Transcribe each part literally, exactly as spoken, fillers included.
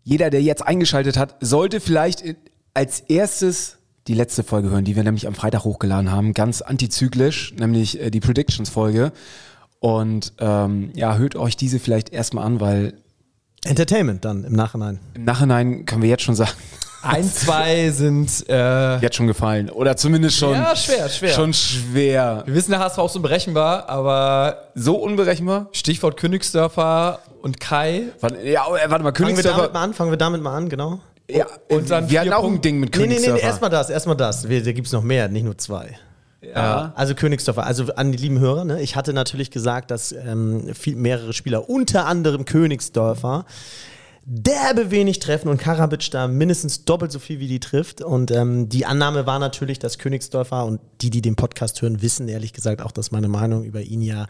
jeder, der jetzt eingeschaltet hat, sollte vielleicht als erstes die letzte Folge hören, die wir nämlich am Freitag hochgeladen haben, ganz antizyklisch, nämlich die Predictions-Folge. Und ähm, ja, hört euch diese vielleicht erstmal an, weil Entertainment dann im Nachhinein. Im Nachhinein können wir jetzt schon sagen, ein, zwei sind äh, jetzt schon gefallen. Oder zumindest schon ja, schwer, schwer. Schon schwer. Wir wissen, der H S V auch so unberechenbar, aber so unberechenbar? Stichwort Königsdörfer und Kai. Warte, ja, warte mal, Königsdörfer. Königsdörfer. Fangen wir damit mal an, fangen wir damit mal an, genau. Ja, und dann wir hatten auch ein Ding mit Königsdörfer. Nee, nee, nee, erstmal das, erstmal das. Wir, da gibt es noch mehr, nicht nur zwei. Ja. Also Königsdörfer, also an die lieben Hörer, ne? Ich hatte natürlich gesagt, dass ähm, viel, mehrere Spieler, unter anderem Königsdörfer, derbe wenig treffen und Karabic da mindestens doppelt so viel wie die trifft. Und ähm, die Annahme war natürlich, dass Königsdörfer, und die, die den Podcast hören, wissen ehrlich gesagt auch, dass meine Meinung über ihn ja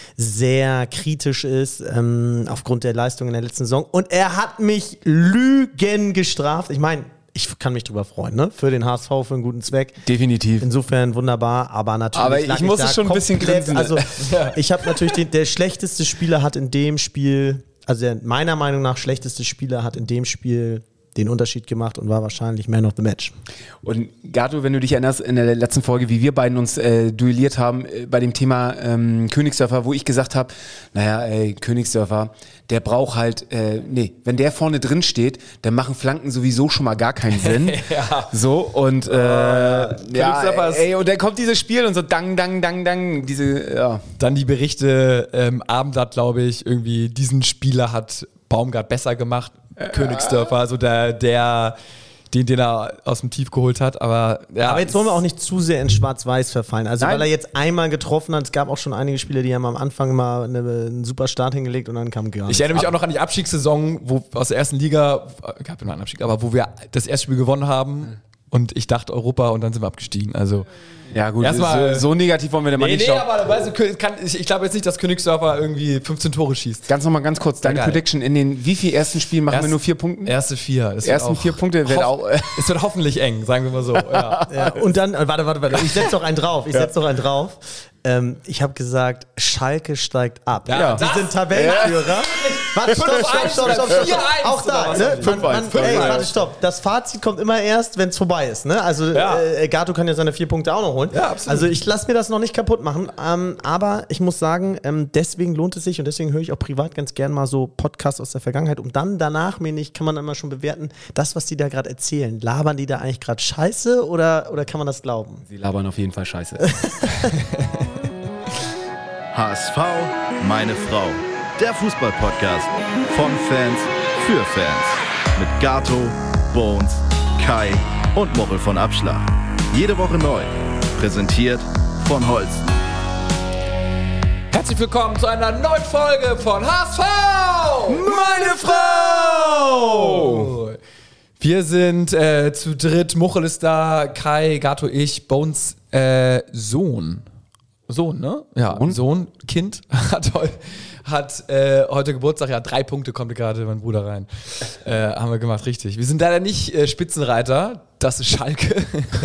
sehr kritisch ist, ähm, aufgrund der Leistung in der letzten Saison. Und er hat mich Lügen gestraft. Ich meine, ich kann mich drüber freuen, ne? Für den H S V, für einen guten Zweck. Definitiv. Insofern wunderbar, aber natürlich. Aber ich muss es schon ein bisschen grinsen. Also, ich habe natürlich den, der schlechteste Spieler hat in dem Spiel, also der meiner Meinung nach schlechteste Spieler hat in dem Spiel den Unterschied gemacht und war wahrscheinlich Man of the Match. Und Gato, wenn du dich erinnerst, in der letzten Folge, wie wir beiden uns äh, duelliert haben äh, bei dem Thema ähm, Königsdörfer, wo ich gesagt habe, naja, ey, Königsdörfer, der braucht halt, äh, nee, wenn der vorne drin steht, dann machen Flanken sowieso schon mal gar keinen Sinn. Ja. So, und äh, ja, ey, und dann kommt dieses Spiel und so dang, dang, dang, dang, diese, ja. Dann die Berichte, ähm, Abendblatt, glaube ich, irgendwie diesen Spieler hat Baumgart besser gemacht, Königsdörfer, also der, der den, den er aus dem Tief geholt hat, aber ja. Aber jetzt wollen wir auch nicht zu sehr in Schwarz-Weiß verfallen. Also Nein. weil er jetzt einmal getroffen hat, es gab auch schon einige Spieler, die haben am Anfang mal eine, einen super Start hingelegt und dann kam gar nichts. Ich erinnere mich auch noch an die Abstiegssaison, wo aus der ersten Liga, gab ja noch einen Abstieg, aber wo wir das erste Spiel gewonnen haben und ich dachte Europa und dann sind wir abgestiegen, also Ja gut, Erstmal, so, so negativ wollen wir denn mal nee, nicht nee, schauen. aber weißt du, kann, ich, ich glaube jetzt nicht, dass Königsdörfer irgendwie fünfzehn Tore schießt. Ganz nochmal ganz kurz, deine Geil. Prediction in den wie viel ersten Spielen machen Erst- wir nur vier Punkte? Erste vier. Das Ersten wird auch, vier Punkte wird hoff- auch. Es wird hoffentlich eng, sagen wir mal so. Ja. Ja, und dann, äh, warte, warte, warte, ich setze doch einen drauf, ich setze doch einen drauf. Ähm, ich habe gesagt, Schalke steigt ab. Ja, Die das- sind Tabellenführer. Warte, stopp, stopp, stopp, stopp, stopp, stopp. vier eins Auch da, oder was? ne? fünf Man- eins, man- Ey, fünf eins. warte, stopp. Das Fazit kommt immer erst, wenn es vorbei ist, ne? Also, Ja. äh, Gato kann ja seine vier Punkte auch noch holen. Ja, absolut. Also, ich lasse mir das noch nicht kaputt machen. Ähm, aber ich muss sagen, ähm, deswegen lohnt es sich und deswegen höre ich auch privat ganz gern mal so Podcasts aus der Vergangenheit, um dann danach, mir nicht, kann man immer schon bewerten, das, was die da gerade erzählen, labern die da eigentlich gerade Scheiße oder, oder kann man das glauben? Sie labern auf jeden Fall scheiße. H S V, meine Frau. Der Fußball-Podcast von Fans für Fans. Mit Gato, Bones, Kai und Mochel von Abschlag. Jede Woche neu. Präsentiert von Holsten. Herzlich willkommen zu einer neuen Folge von H S V! Meine Frau! Wir sind äh, zu dritt. Muchel ist da, Kai, Gato, ich, Bones äh, Sohn. Sohn, ne? Ja, Sohn? Sohn, Kind, hat, heu, hat äh, heute Geburtstag. Ja, drei Punkte kommt gerade mein Bruder rein. Äh, haben wir gemacht, richtig. Wir sind leider nicht äh, Spitzenreiter. Das ist Schalke.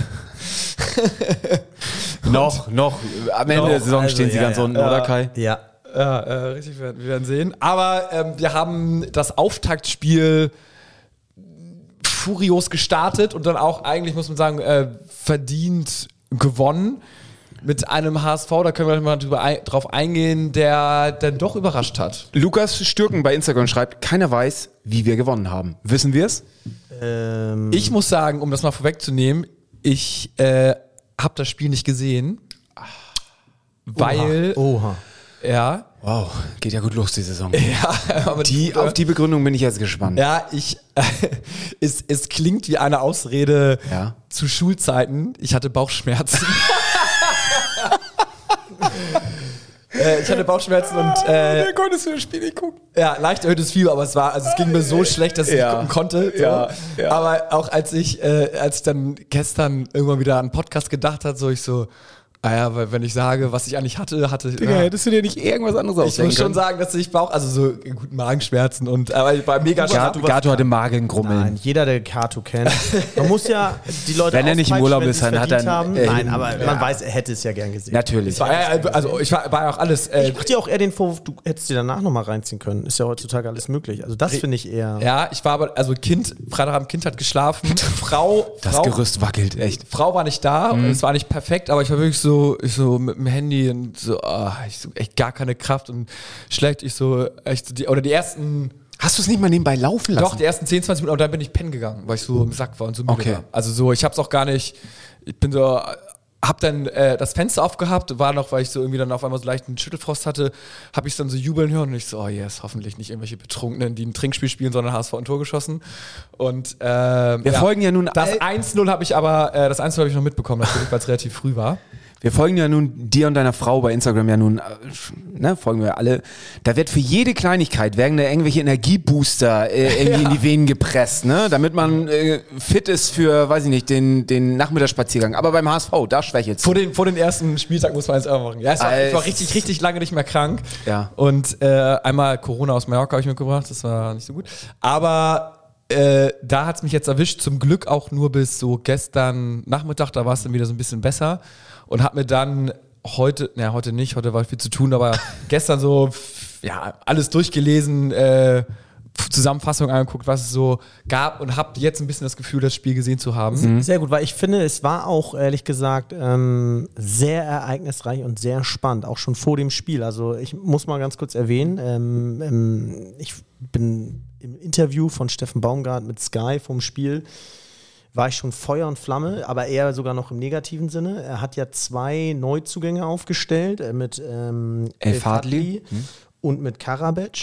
noch, noch. Am Ende Noch, der Saison also, stehen sie ja, ganz ja. unten, oder Kai? Ja. Ja, äh, richtig, wir, wir werden sehen. Aber ähm, wir haben das Auftaktspiel furios gestartet und dann auch eigentlich, muss man sagen, äh, verdient gewonnen mit einem H S V, da können wir mal drüber ein, drauf eingehen, der dann doch überrascht hat. Lukas Stürken bei Instagram schreibt, keiner weiß, wie wir gewonnen haben. Wissen wir es? Ähm, Ich muss sagen, um das mal vorwegzunehmen, ich äh, habe das Spiel nicht gesehen, weil, Oha. ja, Wow, geht ja gut los, die Saison. ja, aber Die, auf die Begründung bin ich jetzt gespannt. Ja, ich, äh, es, es klingt wie eine Ausrede Ja. zu Schulzeiten. Ich hatte Bauchschmerzen. äh, ich hatte Bauchschmerzen und äh, konntest du das Spiel nicht gucken. ja, leicht erhöhtes Fieber, aber es war, also es ging mir so schlecht, dass ich Ja. nicht gucken konnte. So. Ja, ja. Aber auch als ich, äh, als ich dann gestern irgendwann wieder an einen Podcast gedacht habe, so ich so, Ah ja, weil wenn ich sage, was ich eigentlich hatte, hatte Digga, ja. hättest du dir nicht irgendwas anderes Ich ausdenken muss schon können? sagen, dass ich Bauch, also so gut Magenschmerzen und, aber ich war mega Gato, stark. Gato hatte Magengrummeln. Nein, jeder, der Kato kennt. Man muss ja die Leute Wenn er nicht im auspeitschen, Urlaub wenn ist, sie es dann hat er verdient haben. einen, äh, Nein, aber ja. man weiß, er hätte es ja gern gesehen. Natürlich. War, ja, also ich war, war ja auch alles. Äh, Ich mach dir auch eher den Vorwurf, du hättest dir danach nochmal reinziehen können. Ist ja heutzutage alles möglich. Also das finde ich eher... ja, ich war aber, also Kind, Freitagabend, Kind hat geschlafen. Frau, Das Frau, Gerüst wackelt, echt. Frau war nicht da, und es war nicht perfekt, aber ich war wirklich so, ich so mit dem Handy und so, ah, ich so echt gar keine Kraft und schlecht. Ich so, echt, so die, oder die ersten, Hast du es nicht mal nebenbei laufen lassen? doch, die ersten zehn, zwanzig Minuten, aber dann bin ich pennen gegangen, weil ich so im Sack war und so müde Okay. war. Also so, ich hab's auch gar nicht, ich bin so, hab dann äh, das Fenster aufgehabt, war noch, weil ich so irgendwie dann auf einmal so leicht einen Schüttelfrost hatte, hab ich dann so jubeln hören und ich so, oh yes, hoffentlich nicht irgendwelche Betrunkenen, die ein Trinkspiel spielen, sondern H S V ein Tor geschossen. Und äh, Wir folgen ja nun das all- eins null habe ich aber, äh, das eins null habe ich noch mitbekommen, natürlich, weil es relativ früh war. Wir folgen ja nun dir und deiner Frau bei Instagram ja nun, äh, ne, folgen wir alle. Da wird für jede Kleinigkeit, werden da irgendwelche Energiebooster äh, irgendwie Ja. in die Venen gepresst, ne, damit man äh, fit ist für, weiß ich nicht, den, den Nachmittagsspaziergang. Aber beim H S V, da schwächelt's. Vor, den, vor den ersten Spieltag muss man jetzt auch machen. Ja, es war, ich war richtig, richtig lange nicht mehr krank. Ja. Und äh, einmal Corona aus Mallorca habe ich mitgebracht, das war nicht so gut. Aber äh, da hat es mich jetzt erwischt, zum Glück auch nur bis so gestern Nachmittag, da war es dann wieder so ein bisschen besser. Und habe mir dann heute, naja, heute nicht, heute war viel zu tun, aber gestern so, ja, alles durchgelesen, äh, Zusammenfassung angeguckt, was es so gab und habe jetzt ein bisschen das Gefühl, das Spiel gesehen zu haben. Sehr gut, weil ich finde, es war auch, ehrlich gesagt, ähm, sehr ereignisreich und sehr spannend, auch schon vor dem Spiel. Also ich muss mal ganz kurz erwähnen, ähm, ähm, ich bin im Interview von Steffen Baumgart mit Sky vom Spiel, war ich schon Feuer und Flamme, aber eher sogar noch im negativen Sinne. Er hat ja zwei Neuzugänge aufgestellt, äh, mit ähm, El El Fadli Fadli und mit Karabec.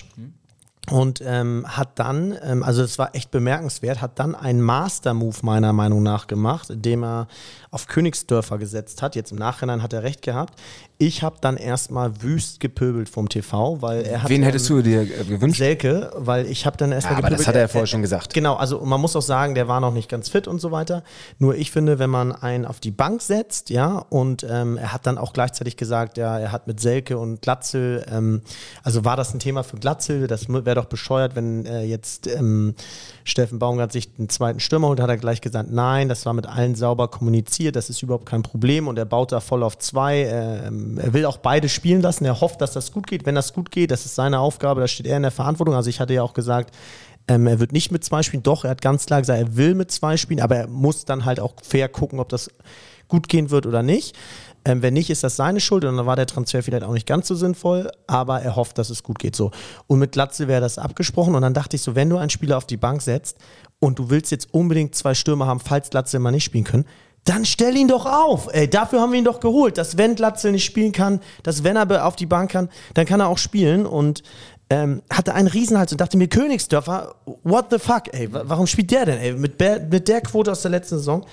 Und ähm, hat dann, ähm, also das war echt bemerkenswert, hat dann einen Master-Move meiner Meinung nach gemacht, indem er auf Königsdörfer gesetzt hat. Jetzt im Nachhinein hat er recht gehabt. Ich habe dann erstmal wüst gepöbelt vom T V, weil er hat... Wen hättest du dir äh, gewünscht? Selke, weil ich habe dann erstmal Ja, aber das hat er ja vorher schon gesagt. Genau, also man muss auch sagen, der war noch nicht ganz fit und so weiter. Nur ich finde, wenn man einen auf die Bank setzt, ja, und ähm, er hat dann auch gleichzeitig gesagt, ja, er hat mit Selke und Glatzel, ähm, also war das ein Thema für Glatzel, das wäre doch bescheuert, wenn äh, jetzt ähm, Steffen Baumgart sich einen zweiten Stürmer holt, hat er gleich gesagt, nein, das war mit allen sauber kommuniziert, das ist überhaupt kein Problem und er baut da voll auf zwei, ähm, er will auch beide spielen lassen, er hofft, dass das gut geht, wenn das gut geht, das ist seine Aufgabe, da steht er in der Verantwortung, also ich hatte ja auch gesagt, ähm, er wird nicht mit zwei spielen, doch, er hat ganz klar gesagt, er will mit zwei spielen, aber er muss dann halt auch fair gucken, ob das gut gehen wird oder nicht. Ähm, wenn nicht, ist das seine Schuld und dann war der Transfer vielleicht auch nicht ganz so sinnvoll, aber er hofft, dass es gut geht. So. Und mit Glatzel wäre das abgesprochen und dann dachte ich so, wenn du einen Spieler auf die Bank setzt und du willst jetzt unbedingt zwei Stürmer haben, falls Glatzel mal nicht spielen können, dann stell ihn doch auf. Ey, dafür haben wir ihn doch geholt, dass wenn Glatzel nicht spielen kann, dass wenn er auf die Bank kann, dann kann er auch spielen und ähm, hatte einen Riesenhals und dachte mir, Königsdörfer, what the fuck, ey, warum spielt der denn, ey, mit, mit der Quote aus der letzten Saison?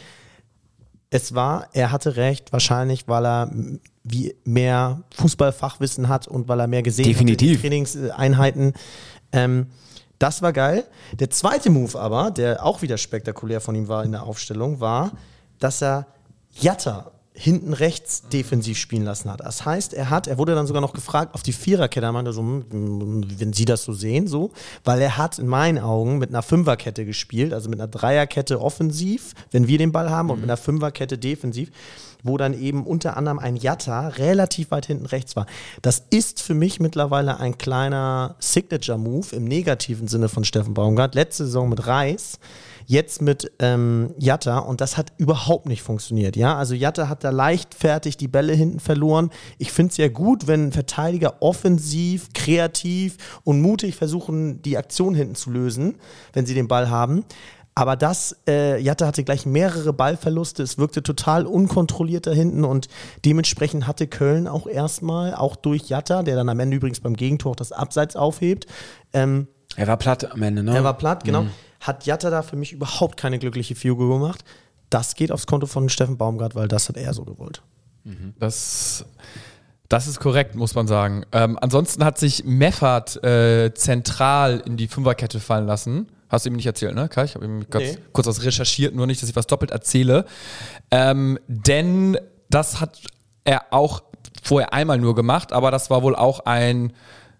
Es war, er hatte recht, wahrscheinlich, weil er wie mehr Fußballfachwissen hat und weil er mehr gesehen Definitiv. hat in den Trainingseinheiten. Ähm, das war geil. Der zweite Move aber, der auch wieder spektakulär von ihm war in der Aufstellung, war, dass er Jatta hinten rechts defensiv spielen lassen hat. Das heißt, er hat, er wurde dann sogar noch gefragt auf die Viererkette, er meinte so, hm, wenn Sie das so sehen, so, weil er hat in meinen Augen mit einer Fünferkette gespielt, also mit einer Dreierkette offensiv, wenn wir den Ball haben, und mit einer Fünferkette defensiv, wo dann eben unter anderem ein Jatta relativ weit hinten rechts war. Das ist für mich mittlerweile ein kleiner Signature-Move im negativen Sinne von Steffen Baumgart. Letzte Saison mit Reis, jetzt mit ähm, Jatta und das hat überhaupt nicht funktioniert. Ja? Also Jatta hat da leichtfertig die Bälle hinten verloren. Ich finde es ja gut, wenn Verteidiger offensiv, kreativ und mutig versuchen, die Aktion hinten zu lösen, wenn sie den Ball haben. Aber das, äh, Jatta hatte gleich mehrere Ballverluste, es wirkte total unkontrolliert da hinten und dementsprechend hatte Köln auch erstmal, auch durch Jatta, der dann am Ende übrigens beim Gegentor das Abseits aufhebt. Ähm, Er war platt am Ende, ne? er war platt, genau. Mhm. Hat Jatta da für mich überhaupt keine glückliche Figur gemacht. Das geht aufs Konto von Steffen Baumgart, weil das hat er so gewollt. Das, das ist korrekt, muss man sagen. Ähm, ansonsten hat sich Meffert äh, zentral in die Fünferkette fallen lassen. Hast du ihm nicht erzählt, ne, Kai? Ich habe ihm kurz, Nee. kurz was recherchiert, nur nicht, dass ich was doppelt erzähle. Ähm, denn das hat er auch vorher einmal nur gemacht, aber das war wohl auch ein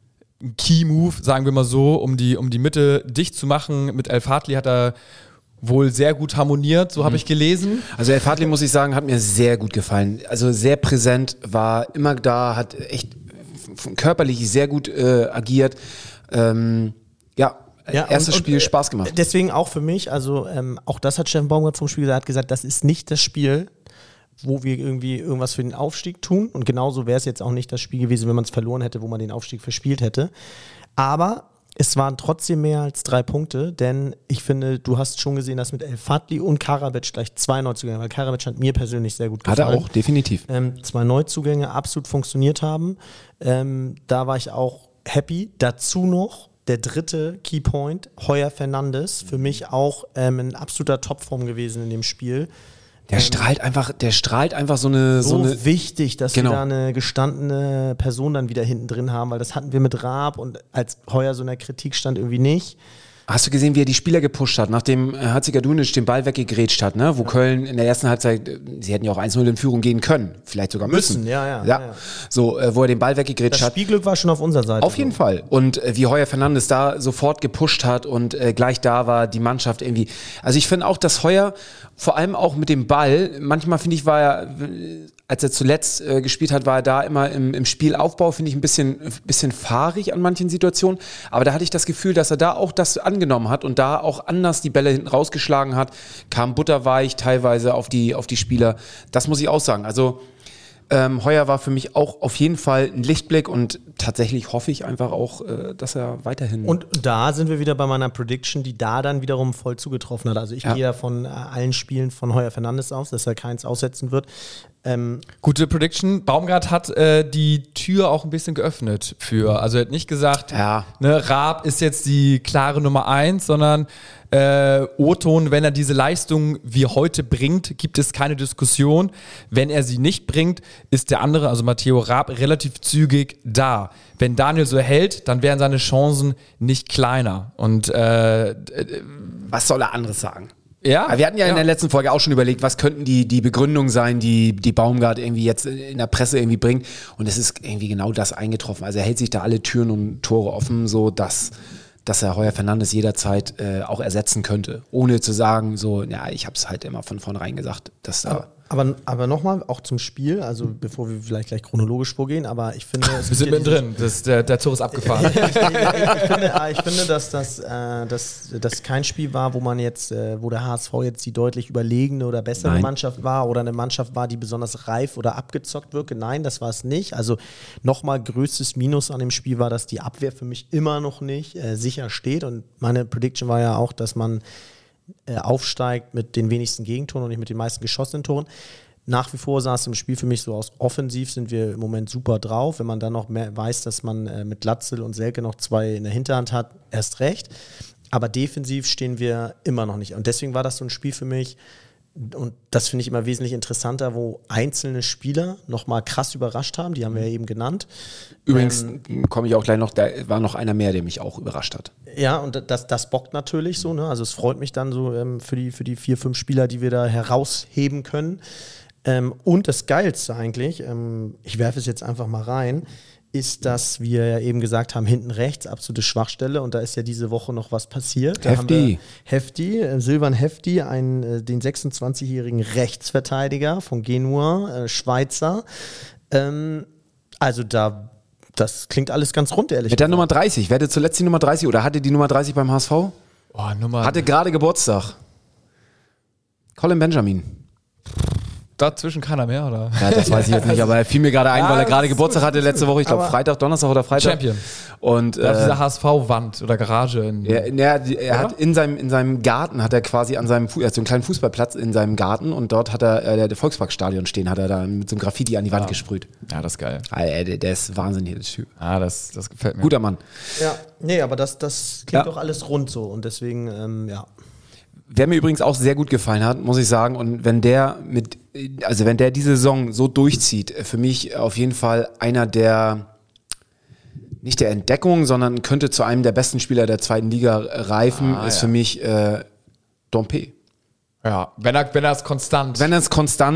Key-Move, sagen wir mal so, um die, um die Mitte dicht zu machen. Mit El Fadli hat er wohl sehr gut harmoniert, so mhm. habe ich gelesen. Also El Fadli, muss ich sagen, hat mir sehr gut gefallen. Also sehr präsent, war immer da, hat echt körperlich sehr gut äh, agiert. Ähm, ja, ja, erstes und, Spiel und, Spaß gemacht. Deswegen auch für mich, also ähm, auch das hat Steffen Baumgart vom Spiel gesagt, hat gesagt, das ist nicht das Spiel, wo wir irgendwie irgendwas für den Aufstieg tun. Und genauso wäre es jetzt auch nicht das Spiel gewesen, wenn man es verloren hätte, wo man den Aufstieg verspielt hätte. Aber es waren trotzdem mehr als drei Punkte, denn ich finde, du hast schon gesehen, dass mit El Fadli und Karabic gleich zwei Neuzugänge, weil Karabic hat mir persönlich sehr gut gefallen. Hat er auch, definitiv. Ähm, zwei Neuzugänge absolut funktioniert haben. Ähm, da war ich auch happy. Dazu noch der dritte Keypoint, Heuer Fernandes, für mich auch ähm, ein absoluter Topform gewesen in dem Spiel. Der ähm, strahlt einfach, der strahlt einfach so eine... So, so eine, wichtig, dass genau. wir da eine gestandene Person dann wieder hinten drin haben, weil das hatten wir mit Raab und als Heuer so in der Kritik stand irgendwie nicht. Hast du gesehen, wie er die Spieler gepusht hat, nachdem Hatzikadunic den Ball weggegrätscht hat, ne? Wo ja. Köln in der ersten Halbzeit, sie hätten ja auch eins null in Führung gehen können, vielleicht sogar müssen. Müssen, ja, ja. ja. ja, ja. So, äh, wo er den Ball weggegrätscht hat. Das Spielglück war schon auf unserer Seite. Auf jeden so. Fall. Und äh, wie Heuer Fernandes da sofort gepusht hat und äh, gleich da war die Mannschaft irgendwie. Also ich finde auch, dass Heuer vor allem auch mit dem Ball, manchmal finde ich, war er, als er zuletzt äh, gespielt hat, war er da immer im, im Spielaufbau, finde ich, ein bisschen, bisschen fahrig an manchen Situationen. Aber da hatte ich das Gefühl, dass er da auch das angenommen hat und da auch anders die Bälle hinten rausgeschlagen hat, kam butterweich teilweise auf die, auf die Spieler. Das muss ich auch sagen. Also ähm, Heuer war für mich auch auf jeden Fall ein Lichtblick und tatsächlich hoffe ich einfach auch, äh, dass er weiterhin... Und da sind wir wieder bei meiner Prediction, die da dann wiederum voll zugetroffen hat. Also ich ja. gehe ja von äh, allen Spielen von Heuer Fernandes aus, dass er keins aussetzen wird. Ähm, Gute Prediction. Baumgart hat äh, die Tür auch ein bisschen geöffnet für, also er hat nicht gesagt, ja. ne, Raab ist jetzt die klare Nummer eins, sondern äh, O-Ton, wenn er diese Leistung wie heute bringt, gibt es keine Diskussion. Wenn er sie nicht bringt, ist der andere, also Matteo Raab, relativ zügig da. Wenn Daniel so hält, dann wären seine Chancen nicht kleiner. Und äh, was soll er anderes sagen? Ja, wir hatten ja, ja in der letzten Folge auch schon überlegt, was könnten die, die Begründungen sein, die, die Baumgart irgendwie jetzt in der Presse irgendwie bringt. Und es ist irgendwie genau das eingetroffen. Also er hält sich da alle Türen und Tore offen, so dass, dass er Heuer Fernandes jederzeit äh, auch ersetzen könnte. Ohne zu sagen, so, ja, ich habe es halt immer von vornherein gesagt, dass da... Aber, aber nochmal, auch zum Spiel, also bevor wir vielleicht gleich chronologisch vorgehen, aber ich finde... wir sind mittendrin, der, der Zug ist abgefahren. ich, ich, ich, finde, ich finde, dass das äh, dass, dass kein Spiel war, wo man jetzt, äh, wo der H S V jetzt die deutlich überlegene oder bessere Nein. Mannschaft war oder eine Mannschaft war, die besonders reif oder abgezockt wirke. Nein, das war es nicht. Also nochmal größtes Minus an dem Spiel war, dass die Abwehr für mich immer noch nicht äh, sicher steht und meine Prediction war ja auch, dass man aufsteigt mit den wenigsten Gegentoren und nicht mit den meisten geschossenen Toren. Nach wie vor sah es im Spiel für mich so aus, offensiv sind wir im Moment super drauf. Wenn man dann noch mehr weiß, dass man äh, mit Glatzel und Selke noch zwei in der Hinterhand hat, erst recht. Aber defensiv stehen wir immer noch nicht. Und deswegen war das so ein Spiel für mich, und das finde ich immer wesentlich interessanter, wo einzelne Spieler nochmal krass überrascht haben, die haben wir ja eben genannt. Übrigens ähm, komme ich auch gleich noch, da war noch einer mehr, der mich auch überrascht hat. Ja, und das, das bockt natürlich so, ne? Also es freut mich dann so ähm, für die, für die vier, fünf Spieler, die wir da herausheben können. Ähm, und das Geilste eigentlich, ähm, ich werfe es jetzt einfach mal rein, ist, dass wir ja eben gesagt haben, hinten rechts, absolute Schwachstelle. Und da ist ja diese Woche noch was passiert. Da Hefti. Hefti, äh, Silvan Hefti, ein, äh, den sechsundzwanzigjährigen Rechtsverteidiger von Genua, äh, Schweizer. Ähm, also da, das klingt alles ganz rund, ehrlich gesagt. Mit der Nummer dreißig. Wer hatte zuletzt die Nummer dreißig oder hatte die Nummer dreißig beim H S V? Oh, Nummer hatte gerade Geburtstag. Colin Benjamin. Dazwischen keiner mehr, oder? Ja, das weiß ich jetzt nicht, aber er fiel mir gerade ein, ja, weil er gerade Geburtstag hatte letzte Woche, ich glaube Freitag, Donnerstag oder Freitag. Champion. Und ja, auf dieser H S V-Wand oder Garage. In ja, er, er hat in seinem, in seinem Garten, hat er quasi an seinem, er hat so einen kleinen Fußballplatz in seinem Garten und dort hat er, äh, der Volksparkstadion stehen, hat er da mit so einem Graffiti an die Wand ja. gesprüht. Ja, das ist geil. Alter, der, der ist wahnsinnig, der Typ. Ah, das, das gefällt mir. Guter Mann. Ja, nee, aber das, das klingt ja. doch alles rund so und deswegen, ähm, ja. Wer mir übrigens auch sehr gut gefallen hat, muss ich sagen, und wenn der mit, also wenn der diese Saison so durchzieht, für mich auf jeden Fall einer der, nicht der Entdeckung, sondern könnte zu einem der besten Spieler der zweiten Liga reifen, ah, ist ja. für mich äh, Dompe. Ja, wenn er, wenn er es konstant. Wenn er es konstant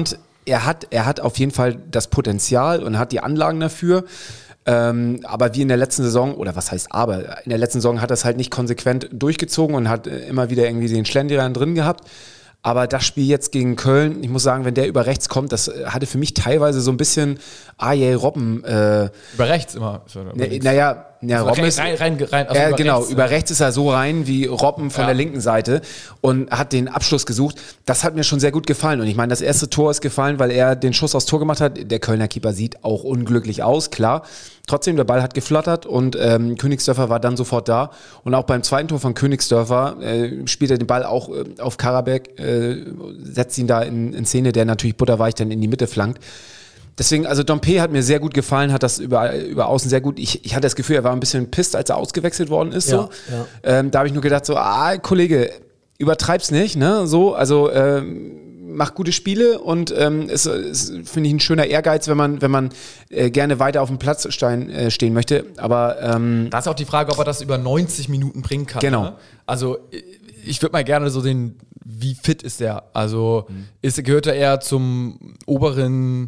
er hat, er hat auf jeden Fall das Potenzial und hat die Anlagen dafür. Ähm, aber wie in der letzten Saison, oder was heißt aber, in der letzten Saison hat er es halt nicht konsequent durchgezogen und hat immer wieder irgendwie den Schlendrian drin gehabt. Aber das Spiel jetzt gegen Köln, ich muss sagen, wenn der über rechts kommt, das hatte für mich teilweise so ein bisschen A J Robben. Äh, über rechts immer. Ne, naja, ja, also Robben rein, ist, rein, rein, rein, also äh, über genau, rechts, über rechts ist er so rein wie Robben von Ja. der linken Seite und hat den Abschluss gesucht. Das hat mir schon sehr gut gefallen. Und ich meine, das erste Tor ist gefallen, weil er den Schuss aufs Tor gemacht hat. Der Kölner Keeper sieht auch unglücklich aus, klar. Trotzdem, der Ball hat geflattert und ähm, Königsdörfer war dann sofort da. Und auch beim zweiten Tor von Königsdörfer äh, spielt er den Ball auch äh, auf Karabek, äh, setzt ihn da in, in Szene, der natürlich butterweich dann in die Mitte flankt. Deswegen, also Dompe hat mir sehr gut gefallen, hat das über, über außen sehr gut. Ich, ich hatte das Gefühl, er war ein bisschen pisst, als er ausgewechselt worden ist. Ja, So. ja. Ähm, da habe ich nur gedacht, so, ah, Kollege, übertreib's nicht, ne? So, also ähm, mach gute Spiele und ähm, ist, ist finde ich, ein schöner Ehrgeiz, wenn man, wenn man äh, gerne weiter auf dem Platz stein, äh, stehen möchte. Aber ähm, Da ist auch die Frage, ob er das über neunzig Minuten bringen kann. Genau. Ne? Also ich würde mal gerne so den, wie fit ist der? Also ist, gehört er eher zum oberen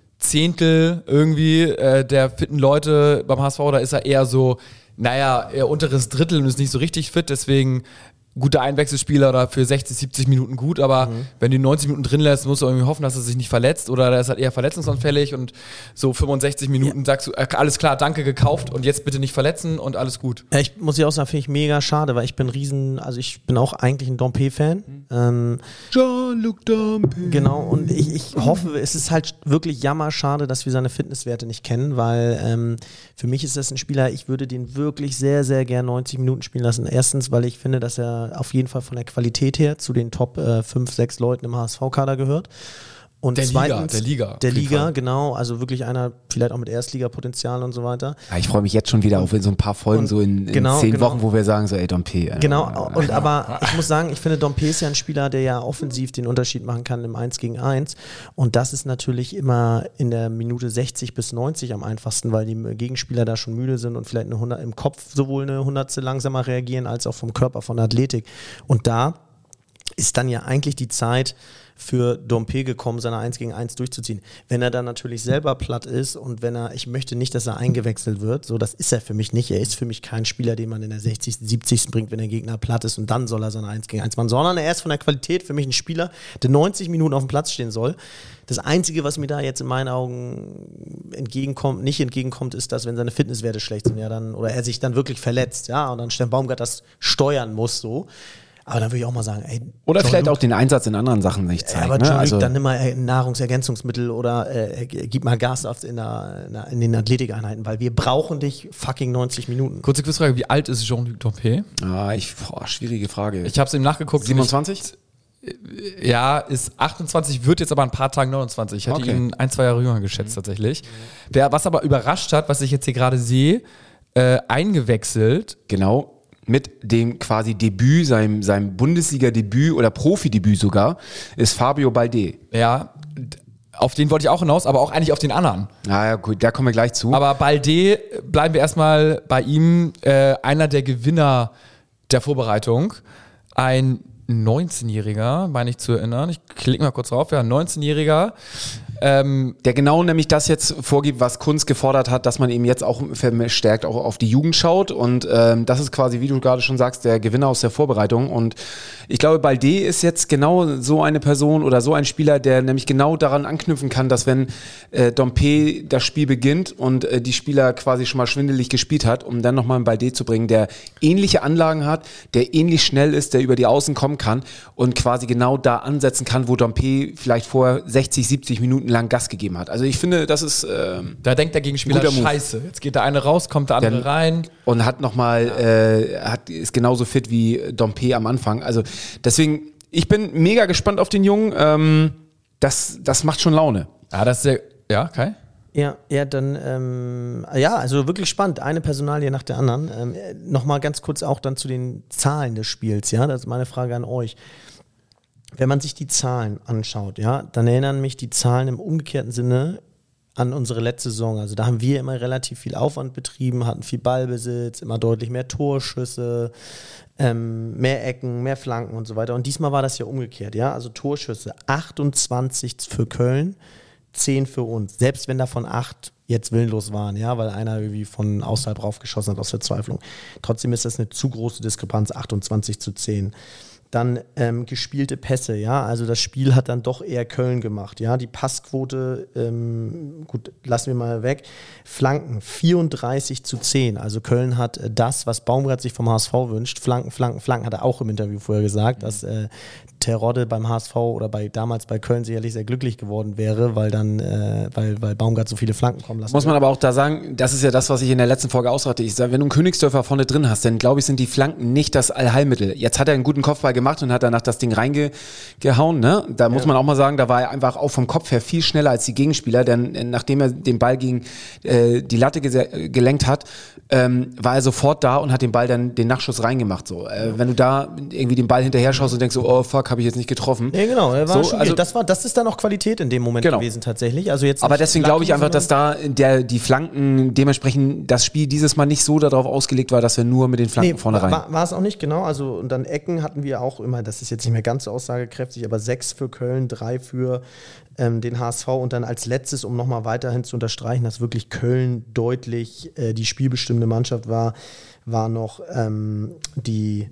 Zehntel irgendwie äh, der fitten Leute beim H S V, oder ist er eher so, naja, eher unteres Drittel und ist nicht so richtig fit, deswegen guter Einwechselspieler oder für sechzig, siebzig Minuten gut, aber mhm. wenn du ihn neunzig Minuten drin lässt, musst du irgendwie hoffen, dass er sich nicht verletzt, oder er ist halt eher verletzungsanfällig und so fünfundsechzig Minuten ja. sagst du, äh, alles klar, danke, gekauft und jetzt bitte nicht verletzen und alles gut. Ja, ich muss ja auch sagen, finde ich mega schade, weil ich bin riesen, also ich bin auch eigentlich ein Dompe-Fan. Mhm. Ähm, Jean-Luc Dompe. Genau, und ich, ich hoffe, es ist halt wirklich jammerschade, dass wir seine Fitnesswerte nicht kennen, weil ähm, für mich ist das ein Spieler, ich würde den wirklich sehr, sehr gern neunzig Minuten spielen lassen. Erstens, weil ich finde, dass er auf jeden Fall von der Qualität her zu den Top fünf, sechs Leuten im H S V-Kader gehört. Und der zweitens, Liga, der Liga. Der Liga, genau. Also wirklich einer, vielleicht auch mit Erstliga-Potenzial und so weiter. Ja, ich freue mich jetzt schon wieder auf so ein paar Folgen, und so in, in genau, zehn genau. Wochen, wo wir sagen, so ey, Dompe. Äh, Genau, und aber ich muss sagen, ich finde, Dompe ist ja ein Spieler, der ja offensiv den Unterschied machen kann im eins gegen eins. Und das ist natürlich immer in der Minute sechzig bis neunzig am einfachsten, weil die Gegenspieler da schon müde sind und vielleicht eine hundert, im Kopf sowohl eine Hundertstel langsamer reagieren, als auch vom Körper, von der Athletik. Und da ist dann ja eigentlich die Zeit für Dompe gekommen, seine eins gegen eins durchzuziehen. Wenn er dann natürlich selber platt ist und wenn er, ich möchte nicht, dass er eingewechselt wird, so, das ist er für mich nicht. Er ist für mich kein Spieler, den man in der sechzigsten, siebzigsten bringt, wenn der Gegner platt ist und dann soll er seine eins gegen eins machen, sondern er ist von der Qualität für mich ein Spieler, der neunzig Minuten auf dem Platz stehen soll. Das Einzige, was mir da jetzt in meinen Augen entgegenkommt, nicht entgegenkommt, ist, dass wenn seine Fitnesswerte schlecht sind, ja, dann, oder er sich dann wirklich verletzt, ja, und dann Steffen Baumgart das steuern muss, so. Aber dann würde ich auch mal sagen, ey, oder John vielleicht Luke, auch den Einsatz in anderen Sachen nicht zeigen. aber ne? John also, Luke, dann nimm mal äh, Nahrungsergänzungsmittel oder äh, gib mal Gas auf in, der, in, der, in den Athletikeinheiten, weil wir brauchen dich fucking neunzig Minuten. Kurze Quizfrage, wie alt ist Jean-Luc Dompe? ah, ich, boah, schwierige Frage. Ich habe es ihm nachgeguckt. siebenundzwanzig? Ja, ist achtundzwanzig, wird jetzt aber ein paar Tagen neunundzwanzig. Ich hatte Okay. ihn ein, zwei Jahre jünger geschätzt tatsächlich. Wer, was aber überrascht hat, was ich jetzt hier gerade sehe, äh, eingewechselt. Genau. Mit dem quasi Debüt, seinem, seinem Bundesliga-Debüt oder Profidebüt sogar, ist Fabio Balde. Ja, d- auf den wollte ich auch hinaus, aber auch eigentlich auf den anderen. Ah ja, gut, da kommen wir gleich zu. Aber Balde, bleiben wir erstmal bei ihm, äh, einer der Gewinner der Vorbereitung. Ein neunzehnjähriger, meine ich zu erinnern. Ich klicke mal kurz drauf. Ja, ein neunzehnjähriger. Ähm, Der genau nämlich das jetzt vorgibt, was Kunz gefordert hat, dass man eben jetzt auch verstärkt auch auf die Jugend schaut. Und ähm, das ist quasi, wie du gerade schon sagst, der Gewinner aus der Vorbereitung. Und ich glaube, Balde ist jetzt genau so eine Person oder so ein Spieler, der nämlich genau daran anknüpfen kann, dass wenn äh, Dompe das Spiel beginnt und äh, die Spieler quasi schon mal schwindelig gespielt hat, um dann nochmal einen Balde zu bringen, der ähnliche Anlagen hat, der ähnlich schnell ist, der über die Außen kommen kann und quasi genau da ansetzen kann, wo Dompe vielleicht vorher sechzig, siebzig Minuten lang Gas gegeben hat. Also ich finde, das ist ähm, da denkt der Gegenspieler, Guter Move. scheiße, jetzt geht der eine raus, kommt der andere Der- rein. und hat nochmal, äh, hat, ist genauso fit wie Dompe am Anfang. Also deswegen, ich bin mega gespannt auf den Jungen. Ähm, das, das macht schon Laune. Ja, das ist der, ja, Kai? Ja, ja, dann, ähm, ja, also wirklich spannend. Eine Personalie nach der anderen. Ähm, Nochmal ganz kurz auch dann zu den Zahlen des Spiels, ja, das ist meine Frage an euch. Wenn man sich die Zahlen anschaut, ja, dann erinnern mich die Zahlen im umgekehrten Sinne an unsere letzte Saison. Also da haben wir immer relativ viel Aufwand betrieben, hatten viel Ballbesitz, immer deutlich mehr Torschüsse, ähm, mehr Ecken, mehr Flanken und so weiter. Und diesmal war das ja umgekehrt, ja. Also Torschüsse achtundzwanzig für Köln, zehn für uns. Selbst wenn davon acht jetzt willenlos waren, ja, weil einer irgendwie von außerhalb raufgeschossen hat aus Verzweiflung. Trotzdem ist das eine zu große Diskrepanz, achtundzwanzig zu zehn. Dann ähm, gespielte Pässe, ja, also das Spiel hat dann doch eher Köln gemacht, ja, die Passquote, ähm, gut, lassen wir mal weg, Flanken vierunddreißig zu zehn, also Köln hat äh, das, was Baumgart sich vom H S V wünscht, Flanken, Flanken, Flanken, hat er auch im Interview vorher gesagt, mhm. dass äh, Terodde beim H S V oder bei damals bei Köln sicherlich sehr glücklich geworden wäre, weil dann, äh, weil, weil Baumgart so viele Flanken kommen lassen. Muss man aber auch da sagen, das ist ja das, was ich in der letzten Folge ausrate. Ich sage, wenn du einen Königsdörfer vorne drin hast, dann glaube ich, sind die Flanken nicht das Allheilmittel. Jetzt hat er einen guten Kopfball gemacht und hat danach das Ding reingehauen. Ne? Da muss ja. man auch mal sagen, da war er einfach auch vom Kopf her viel schneller als die Gegenspieler, denn äh, nachdem er den Ball gegen äh, die Latte ge- gelenkt hat, ähm, war er sofort da und hat den Ball dann den Nachschuss reingemacht. So. Äh, wenn du da irgendwie den Ball hinterher schaust und denkst so, oh fuck, habe ich jetzt nicht getroffen. Ja, genau. Er war so, schon, also, das, war, das ist dann auch Qualität in dem Moment genau. gewesen tatsächlich. Also jetzt aber deswegen glaube ich einfach, dass da der, die Flanken, dementsprechend das Spiel dieses Mal nicht so darauf ausgelegt war, dass wir nur mit den Flanken nee, vorne rein. War, war es auch nicht, genau. Also und dann Ecken hatten wir auch immer, das ist jetzt nicht mehr ganz so aussagekräftig, aber sechs für Köln, drei für ähm, den H S V und dann als letztes, um nochmal weiterhin zu unterstreichen, dass wirklich Köln deutlich äh, die spielbestimmende Mannschaft war, war noch ähm, die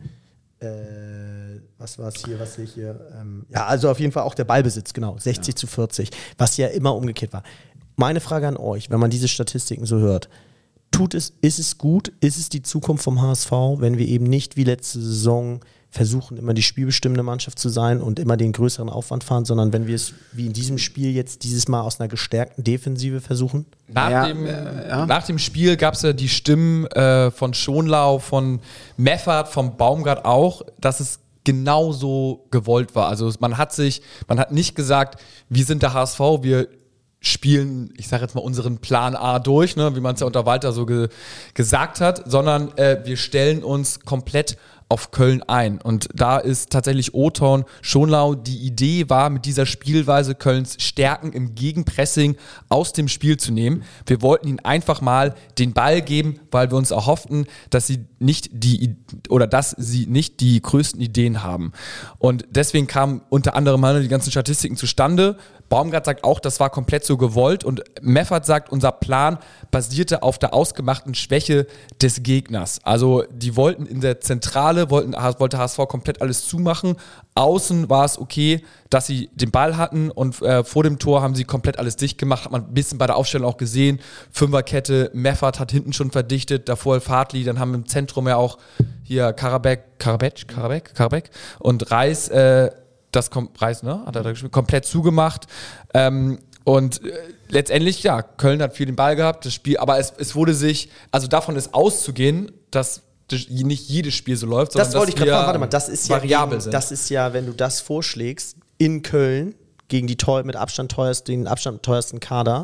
Äh, was war es hier, was sehe ich hier? Ähm, ja, also auf jeden Fall auch der Ballbesitz, genau, sechzig ja. zu vierzig, was ja immer umgekehrt war. Meine Frage an euch, wenn man diese Statistiken so hört, tut es, ist es gut, ist es die Zukunft vom H S V, wenn wir eben nicht wie letzte Saison versuchen, immer die spielbestimmende Mannschaft zu sein und immer den größeren Aufwand fahren, sondern wenn wir es wie in diesem Spiel jetzt dieses Mal aus einer gestärkten Defensive versuchen? Nach, ja, dem, äh, ja. nach dem Spiel gab es ja die Stimmen äh, von Schonlau, von Meffert, vom Baumgart auch, dass es genauso gewollt war. Also man hat sich, man hat nicht gesagt, wir sind der H S V, wir spielen, ich sage jetzt mal, unseren Plan A durch, ne, wie man es ja unter Walter so ge- gesagt hat, sondern äh, wir stellen uns komplett auf Köln ein. Und da ist tatsächlich O-Ton Schonlau, die Idee war, mit dieser Spielweise Kölns Stärken im Gegenpressing aus dem Spiel zu nehmen. Wir wollten ihnen einfach mal den Ball geben, weil wir uns erhofften, dass sie nicht die oder dass sie nicht die größten Ideen haben. Und deswegen kamen unter anderem die ganzen Statistiken zustande. Baumgart sagt auch, das war komplett so gewollt und Meffert sagt, unser Plan basierte auf der ausgemachten Schwäche des Gegners. Also die wollten in der Zentrale, wollten, wollte H S V komplett alles zumachen. Außen war es okay, dass sie den Ball hatten und äh, vor dem Tor haben sie komplett alles dicht gemacht. Hat man ein bisschen bei der Aufstellung auch gesehen. Fünferkette, Meffert hat hinten schon verdichtet, davor Fadli, dann haben im Zentrum ja auch hier Karabek, Karabek, Karabek, Karabek und Reis, äh, das kommt Reis, ne? Hat er da gespielt, komplett zugemacht. Ähm, und äh, letztendlich, ja, Köln hat viel den Ball gehabt, das Spiel, aber es, es wurde sich, also davon ist auszugehen, dass das, nicht jedes Spiel so läuft, sondern das wollte ich gerade fragen, warte mal, das ist ja variabel gegen, sind. Das ist ja, wenn du das vorschlägst, in Köln, gegen die teuer, mit Abstand teuersten, den Abstand teuersten Kader,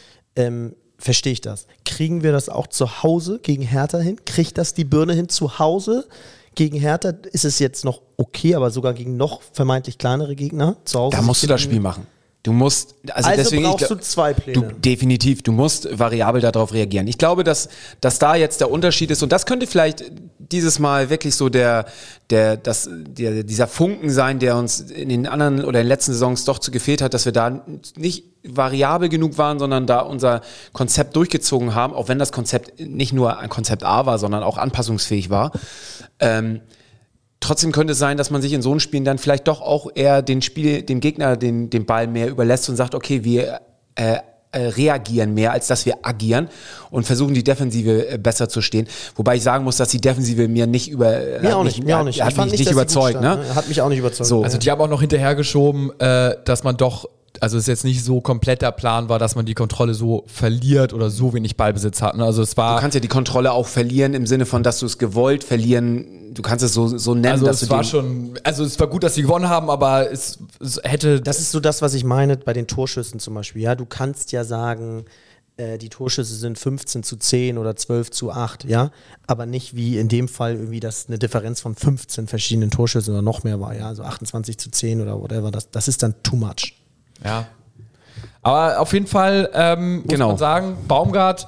ähm, verstehe ich das. Kriegen wir das auch zu Hause gegen Hertha hin? Kriegt das die Birne hin zu Hause? Gegen Hertha ist es jetzt noch okay, aber sogar gegen noch vermeintlich kleinere Gegner zu Hause. Da musst du das Spiel machen. Du musst, also, also deswegen, brauchst ich, du zwei Pläne. Du, definitiv, du musst variabel darauf reagieren. Ich glaube, dass, dass da jetzt der Unterschied ist und das könnte vielleicht dieses Mal wirklich so der, der, das, der, dieser Funken sein, der uns in den anderen oder in den letzten Saisons doch zu gefehlt hat, dass wir da nicht variabel genug waren, sondern da unser Konzept durchgezogen haben, auch wenn das Konzept nicht nur ein Konzept A war, sondern auch anpassungsfähig war. Ähm, Trotzdem könnte es sein, dass man sich in so einem Spiel dann vielleicht doch auch eher den Spiel, dem Gegner den, den Ball mehr überlässt und sagt, okay, wir äh, äh, reagieren mehr, als dass wir agieren und versuchen, die Defensive äh, besser zu stehen. Wobei ich sagen muss, dass die Defensive mir nicht über... Mir auch nicht, mir auch nicht. Hat ich fand mich nicht, nicht überzeugt. Stand, ne? ne? Hat mich auch nicht überzeugt. So. Also die haben auch noch hinterhergeschoben, äh, dass man doch, also es jetzt nicht so kompletter Plan war, dass man die Kontrolle so verliert oder so wenig Ballbesitz hat. Ne? Also es war. Du kannst ja die Kontrolle auch verlieren im Sinne von, dass du es gewollt verlieren. Du kannst es so, so nennen, also dass es du war schon, also es war gut, dass sie gewonnen haben, aber es, es hätte. Das ist so das, was ich meine bei den Torschüssen zum Beispiel. Ja, du kannst ja sagen, äh, die Torschüsse sind fünfzehn zu zehn oder zwölf zu acht, ja, aber nicht wie in dem Fall irgendwie, dass eine Differenz von fünfzehn verschiedenen Torschüssen oder noch mehr war, ja, also achtundzwanzig zu zehn oder whatever. Das, das ist dann too much. Ja. Aber auf jeden Fall ähm, muss Genau. man sagen, Baumgart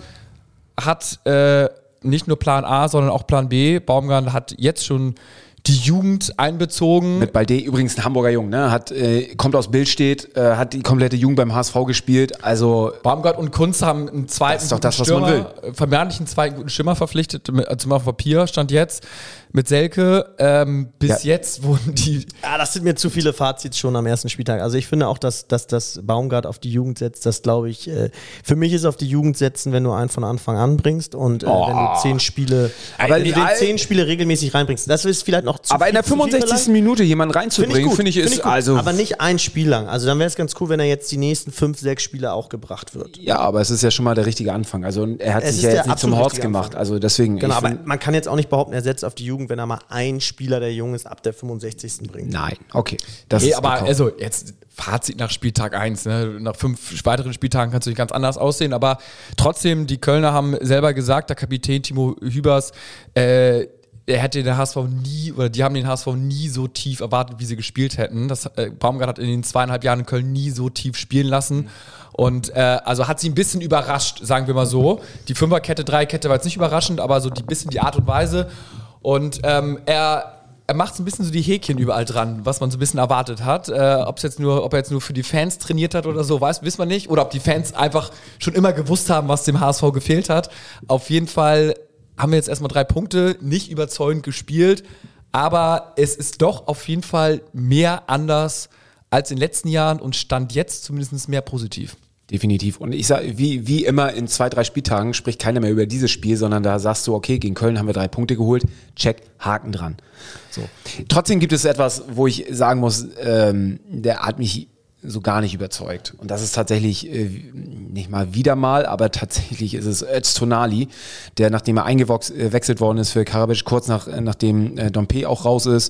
hat äh, nicht nur Plan A, sondern auch Plan B. Baumgart hat jetzt schon die Jugend einbezogen. Mit Balde, übrigens ein Hamburger Jung, ne? Hat, äh, kommt aus Billstedt, äh, hat die komplette Jugend beim H S V gespielt. Also Baumgart und Kunz haben einen zweiten Das ist doch das, guten was man Stürmer, vermeintlich einen zweiten guten Stürmer verpflichtet, mit, zum Beispiel Papier stand jetzt mit Selke. Ähm, bis Ja. jetzt wurden die. Ja, das sind mir zu viele Fazits schon am ersten Spieltag. Also ich finde auch, dass, dass das Baumgart auf die Jugend setzt, das glaube ich, äh, für mich ist auf die Jugend setzen, wenn du einen von Anfang an bringst und äh, wenn du zehn Spiele, Aber wenn du den die- zehn Spiele regelmäßig reinbringst. Das ist vielleicht noch zu aber viel, in der zu viel fünfundsechzigsten verlangt. Minute jemanden reinzubringen, finde ich, Find ist gut. also. Aber nicht ein Spiel lang. Also dann wäre es ganz cool, wenn er jetzt die nächsten fünf, sechs Spiele auch gebracht wird. Ja, aber es ist ja schon mal der richtige Anfang. Also er hat Es sich ist ja der jetzt nicht zum absolut Horst richtige gemacht. Anfang. Also deswegen. Genau, ich aber find, man kann jetzt auch nicht behaupten, er setzt auf die Jugend, wenn er mal einen Spieler, der jung ist, ab der fünfundsechzigsten bringt. nein, okay. Das Nee, ist aber gekauft. also jetzt Fazit nach Spieltag eins. Ne? Nach fünf weiteren Spieltagen kann es natürlich ganz anders aussehen. Aber trotzdem, die Kölner haben selber gesagt, der Kapitän Timo Hübers, äh, er hätte den H S V nie, oder die haben den H S V nie so tief erwartet, wie sie gespielt hätten. Das, äh, Baumgart hat in den zweieinhalb Jahren in Köln nie so tief spielen lassen. Und äh, also hat sie ein bisschen überrascht, sagen wir mal so. Die Fünferkette, Dreikette war jetzt nicht überraschend, aber so die bisschen die Art und Weise. Und ähm, er Er macht so ein bisschen so die Häkchen überall dran, was man so ein bisschen erwartet hat. Äh, ob's jetzt nur, ob er jetzt nur für die Fans trainiert hat oder so, weiß, wissen wir nicht. Oder ob die Fans einfach schon immer gewusst haben, was dem H S V gefehlt hat. Auf jeden Fall haben wir jetzt erstmal drei Punkte, nicht überzeugend gespielt. Aber es ist doch auf jeden Fall mehr anders als in den letzten Jahren und stand jetzt zumindest mehr positiv. Definitiv. Und ich sage, wie, wie immer in zwei, drei Spieltagen spricht keiner mehr über dieses Spiel, sondern da sagst du, okay, gegen Köln haben wir drei Punkte geholt, check, Haken dran. So. Trotzdem gibt es etwas, wo ich sagen muss, ähm, der hat mich so gar nicht überzeugt. Und das ist tatsächlich, äh, nicht mal wieder mal, aber tatsächlich ist es Öztunali, der, nachdem er eingewechselt worden ist für Karabic, kurz nach, nachdem äh, Dompe auch raus ist,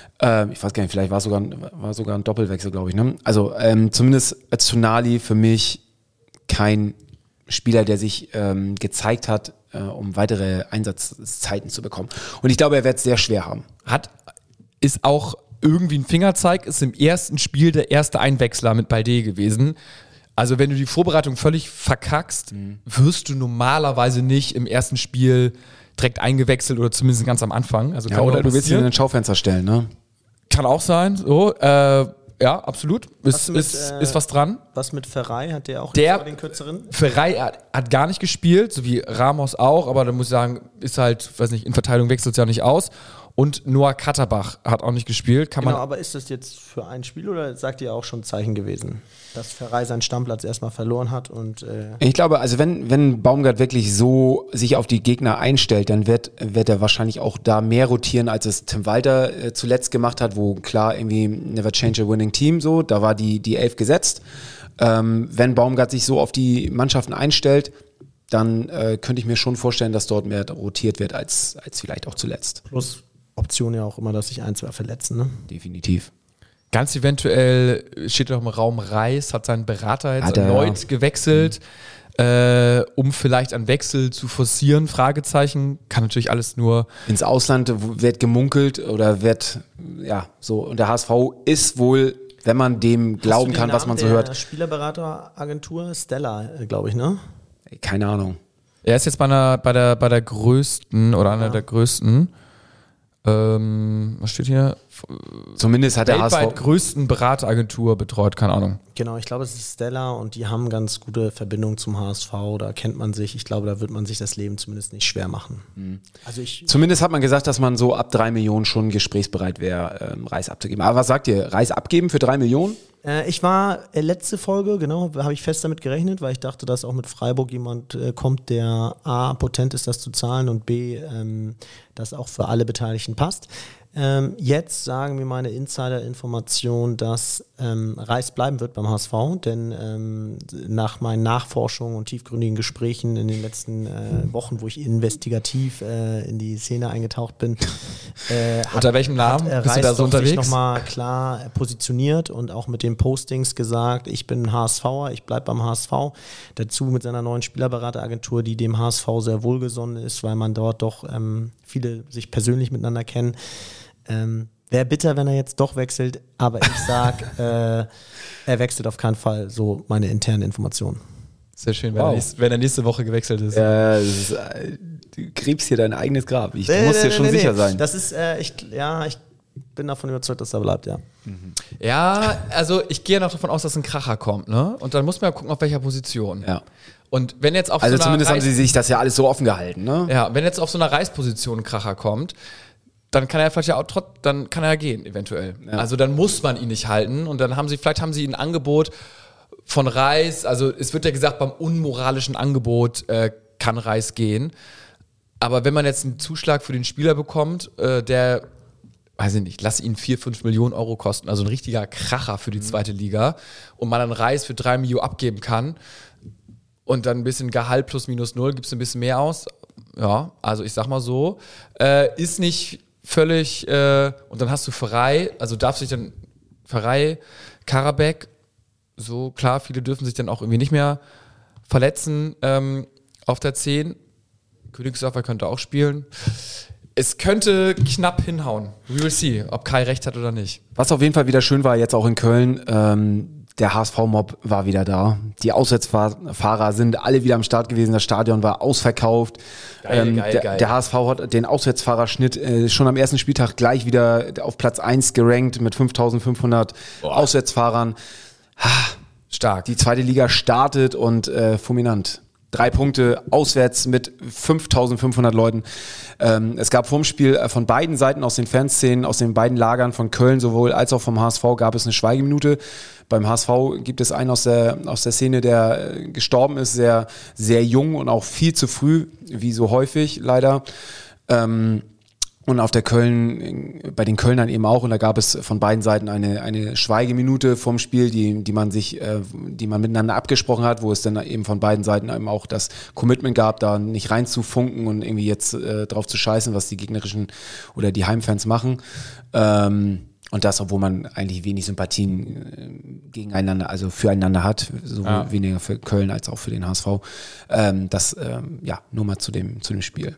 ich weiß gar nicht, vielleicht war es sogar, war sogar ein Doppelwechsel, glaube ich. Ne? Also ähm, zumindest Öztunali für mich kein Spieler, der sich ähm, gezeigt hat, äh, um weitere Einsatzzeiten zu bekommen. Und ich glaube, er wird es sehr schwer haben. Hat, ist auch irgendwie ein Fingerzeig, ist im ersten Spiel der erste Einwechsler mit Balde gewesen. Also wenn du die Vorbereitung völlig verkackst, mhm. wirst du normalerweise nicht im ersten Spiel direkt eingewechselt oder zumindest ganz am Anfang. Also Ja, kann oder auch du willst ihn in passieren. ein Schaufenster stellen, ne? Kann auch sein, so, äh, ja, absolut. Ist, mit, ist, äh, ist was dran. Was mit Ferrei? Hat der auch Der- bei den kürzeren? Ferrei hat, hat gar nicht gespielt, so wie Ramos auch, aber da muss ich sagen, ist halt, weiß nicht, in Verteilung wechselt es ja nicht aus. Und Noah Katterbach hat auch nicht gespielt. Kann Genau, man, aber ist das jetzt für ein Spiel oder sagt ihr auch schon Zeichen gewesen, dass Ferrei seinen Stammplatz erstmal verloren hat und äh, Ich glaube, also wenn, wenn Baumgart wirklich so sich auf die Gegner einstellt, dann wird, wird er wahrscheinlich auch da mehr rotieren, als es Tim Walter äh, zuletzt gemacht hat, wo klar irgendwie never change a winning team so, da war die, die Elf gesetzt. Ähm, wenn Baumgart sich so auf die Mannschaften einstellt, dann äh, könnte ich mir schon vorstellen, dass dort mehr rotiert wird als, als vielleicht auch zuletzt. plus Option ja auch immer, dass sich ein, zwei verletzen. Ne? Definitiv. Ganz eventuell steht noch im Raum Reis, hat seinen Berater jetzt Hat er, erneut ja. gewechselt, äh, um vielleicht einen Wechsel zu forcieren, Fragezeichen. Kann natürlich alles nur, Ins Ausland wird gemunkelt oder wird, ja, so. Und der H S V ist wohl, wenn man dem glauben kann, was man so hört, Spielerberateragentur Stella, äh, glaube ich, ne? keine Ahnung. er ist jetzt bei, einer, bei, der, bei der größten oder einer der größten, ähm, was steht hier? Zumindest hat der H S Weltweit V. größten Berateragentur betreut, keine Ahnung. Genau, ich glaube, es ist Stella und die haben ganz gute Verbindung zum H S V, da kennt man sich. Ich glaube, da wird man sich das Leben zumindest nicht schwer machen. Also ich, Zumindest hat man gesagt, dass man so ab drei Millionen schon gesprächsbereit wäre, ähm, Reis abzugeben. Aber was sagt ihr? Reis abgeben für drei Millionen? Äh, ich war äh, letzte Folge, genau, habe ich fest damit gerechnet, weil ich dachte, dass auch mit Freiburg jemand äh, kommt, der A, potent ist, das zu zahlen und B, ähm, das auch für alle Beteiligten passt. Ähm, jetzt sagen mir meine Insider-Information, dass ähm, Reis bleiben wird beim H S V, denn ähm, nach meinen Nachforschungen und tiefgründigen Gesprächen in den letzten äh, Wochen, wo ich investigativ äh, in die Szene eingetaucht bin, äh, hat, Unter welchem Namen hat, äh, bist du Reis da so doch sich unterwegs? nochmal klar äh, positioniert und auch mit den Postings gesagt, ich bin ein HSVer, ich bleibe beim H S V. Dazu mit seiner neuen Spielerberateragentur, die dem H S V sehr wohlgesonnen ist, weil man dort doch ähm, viele sich persönlich miteinander kennen. Ähm, wäre bitter, wenn er jetzt doch wechselt, aber ich sag, äh, er wechselt auf keinen Fall, so meine internen Informationen. Sehr schön, wenn, Wow. er nächste, wenn er nächste Woche gewechselt ist. Ja, das ist, äh, du gräbst hier dein eigenes Grab. Ich, du Nee, musst nee, dir schon nee, sicher nee. sein. Das ist, äh, ich, ja, ich bin davon überzeugt, dass er bleibt, ja. Ja, also ich gehe noch davon aus, dass ein Kracher kommt, ne? Und dann muss man ja gucken, auf welcher Position. Ja. Und wenn jetzt auf Also so einer zumindest haben Reis- sie sich das ja alles so offen gehalten, ne? Ja, wenn jetzt auf so einer Reisposition ein Kracher kommt, dann kann er vielleicht ja auch trotz, dann kann er ja gehen, eventuell. Ja. Also dann muss man ihn nicht halten und dann haben sie, vielleicht haben sie ein Angebot von Reis, also es wird ja gesagt, beim unmoralischen Angebot äh, kann Reis gehen. Aber wenn man jetzt einen Zuschlag für den Spieler bekommt, äh, der, weiß ich nicht, lass ihn vier, fünf Millionen Euro kosten, also ein richtiger Kracher für die zweite Liga und man dann Reis für drei Millionen abgeben kann und dann ein bisschen Gehalt plus minus null, gibt es ein bisschen mehr aus. Ja, also ich sag mal so, äh, ist nicht völlig, äh, und dann hast du Ferrei, also darf sich dann Ferrei, Karabek, so klar, viele dürfen sich dann auch irgendwie nicht mehr verletzen ähm, auf der zehn. Königsdörfer könnte auch spielen. Es könnte knapp hinhauen. We will see, ob Kai recht hat oder nicht. Was auf jeden Fall wieder schön war, jetzt auch in Köln, ähm, der H S V-Mob war wieder da. Die Auswärtsfahrer sind alle wieder am Start gewesen. Das Stadion war ausverkauft. Geil, ähm, geil, der, geil. der H S V hat den Auswärtsfahrerschnitt äh, schon am ersten Spieltag gleich wieder auf Platz eins gerankt mit fünftausendfünfhundert Auswärtsfahrern. Stark. Die zweite Liga startet und äh, fulminant. Drei Punkte auswärts mit fünftausendfünfhundert Leuten. Ähm, es gab vorm Spiel äh, von beiden Seiten aus den Fanszenen, aus den beiden Lagern von Köln sowohl als auch vom H S V gab es eine Schweigeminute. Beim H S V gibt es einen aus der, aus der Szene, der äh, gestorben ist, sehr, sehr jung und auch viel zu früh, wie so häufig leider. Ähm, Und auf der Köln, bei den Kölnern eben auch, und da gab es von beiden Seiten eine, eine Schweigeminute vorm Spiel, die, die man sich, äh, die man miteinander abgesprochen hat, wo es dann eben von beiden Seiten eben auch das Commitment gab, da nicht reinzufunken und irgendwie jetzt äh, drauf zu scheißen, was die gegnerischen oder die Heimfans machen. Ähm, und das, obwohl man eigentlich wenig Sympathien äh, gegeneinander, also füreinander hat, sowohl Ja. weniger für Köln als auch für den H S V. Ähm, das, ähm, ja, nur mal zu dem, zu dem Spiel.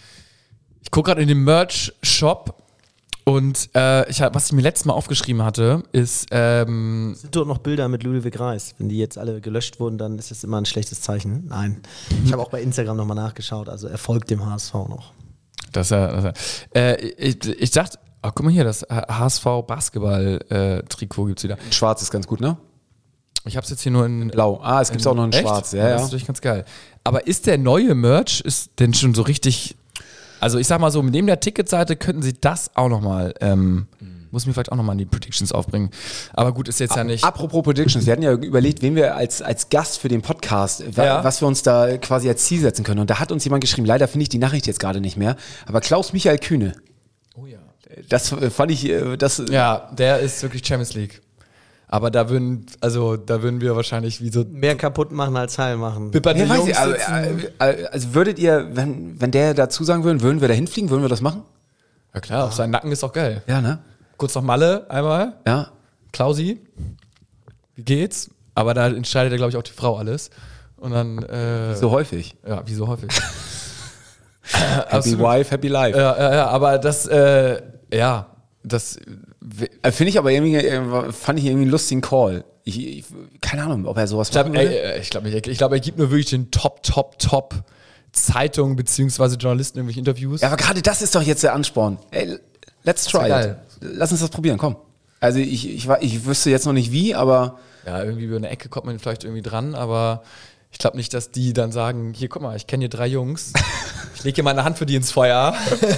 Ich gucke gerade in den Merch-Shop und äh, ich hab, was ich mir letztes Mal aufgeschrieben hatte, ist, ähm, Sind dort noch Bilder mit Ludwig Reis? Wenn die jetzt alle gelöscht wurden, dann ist das immer ein schlechtes Zeichen. Nein. Ich habe auch bei Instagram nochmal nachgeschaut, also er folgt dem H S V noch. dass er, dass er äh, ich, ich dachte, ach guck mal hier, das H S V-Basketball-Trikot gibt's wieder. Schwarz ist ganz gut, ne? Ich habe es jetzt hier nur in Blau. Ah, es gibt auch noch in Echt? Schwarz. Ja, Das ja. ist natürlich ganz geil. Aber ist der neue Merch, ist denn schon so richtig, also ich sag mal so, neben der Ticketseite könnten sie das auch nochmal, ähm, muss mir vielleicht auch nochmal in die Predictions aufbringen. Aber gut, ist jetzt ja nicht. Apropos Predictions, wir hatten ja überlegt, wen wir als, als Gast für den Podcast, wa- Ja. was wir uns da quasi als Ziel setzen können. Und da hat uns jemand geschrieben, leider finde ich die Nachricht jetzt gerade nicht mehr, aber Klaus-Michael Kühne. Oh ja. Das äh, fand ich, äh, das, Ja, der ist wirklich Champions League. Aber da würden, also da würden wir wahrscheinlich wie so Mehr kaputt machen als heil machen. bippernde ja, weiß Jungs ich, also, sitzen. äh, äh, also würdet ihr, wenn, wenn der dazu sagen würden, würden wir da hinfliegen, würden wir das machen? Ja klar, auf seinen Nacken ist auch geil. Ja, ne? Kurz noch Malle einmal. Ja. Klausi, wie geht's? Aber da entscheidet ja, glaube ich, auch die Frau alles. Und dann, äh, So häufig. ja, wie so häufig. Happy Absolut. wife, happy life. Ja, ja, ja, aber das, äh, ja, das, Äh, Finde ich aber irgendwie, äh, fand ich irgendwie einen lustigen Call. Ich, ich, keine Ahnung, ob er sowas ich glaube, machen würde. ich glaube nicht. Ich glaube, er gibt nur wirklich den Top, Top, Top Zeitungen beziehungsweise Journalisten irgendwelche Interviews. Ja, aber gerade das ist doch jetzt der Ansporn. Ey, let's try wär it. geil. Lass uns das probieren, komm. Also ich, ich, wa- ich wüsste jetzt noch nicht wie, aber Ja, irgendwie über eine Ecke kommt man vielleicht irgendwie dran, aber ich glaube nicht, dass die dann sagen, hier, guck mal, ich kenne hier drei Jungs, ich lege hier meine Hand für die ins Feuer.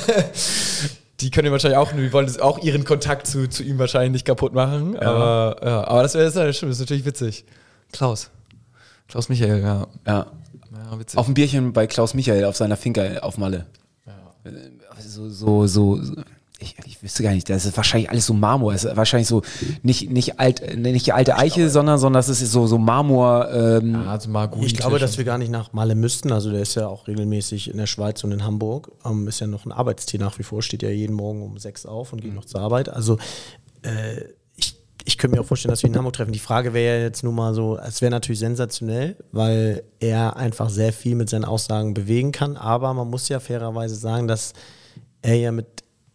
Die können wahrscheinlich auch, die wollen das auch ihren Kontakt zu, zu ihm wahrscheinlich nicht kaputt machen. Aber, ja, aber das wäre das wär, stimmt, das ist natürlich witzig. Klaus. Klaus Michael, ja. ja. Ja, witzig. Auf ein Bierchen bei Klaus Michael auf seiner Finca auf Malle. Ja. So, so, so, so. Ich, ich wüsste gar nicht, das ist wahrscheinlich alles so Marmor. Es ist wahrscheinlich so nicht, nicht, alt, nicht die alte Eiche, sondern, sondern das ist so, so Marmor. Ähm, Ja, also mal gut. Ich glaube, dass wir gar nicht nach Malle müssten. Also der ist ja auch regelmäßig in der Schweiz und in Hamburg. Ähm, ist ja noch ein Arbeitstier nach wie vor, steht ja jeden Morgen um sechs auf und geht noch zur Arbeit. Also äh, ich, ich könnte mir auch vorstellen, dass wir ihn in Hamburg treffen. Die Frage wäre ja jetzt nur mal so, es wäre natürlich sensationell, weil er einfach sehr viel mit seinen Aussagen bewegen kann. Aber man muss ja fairerweise sagen, dass er ja mit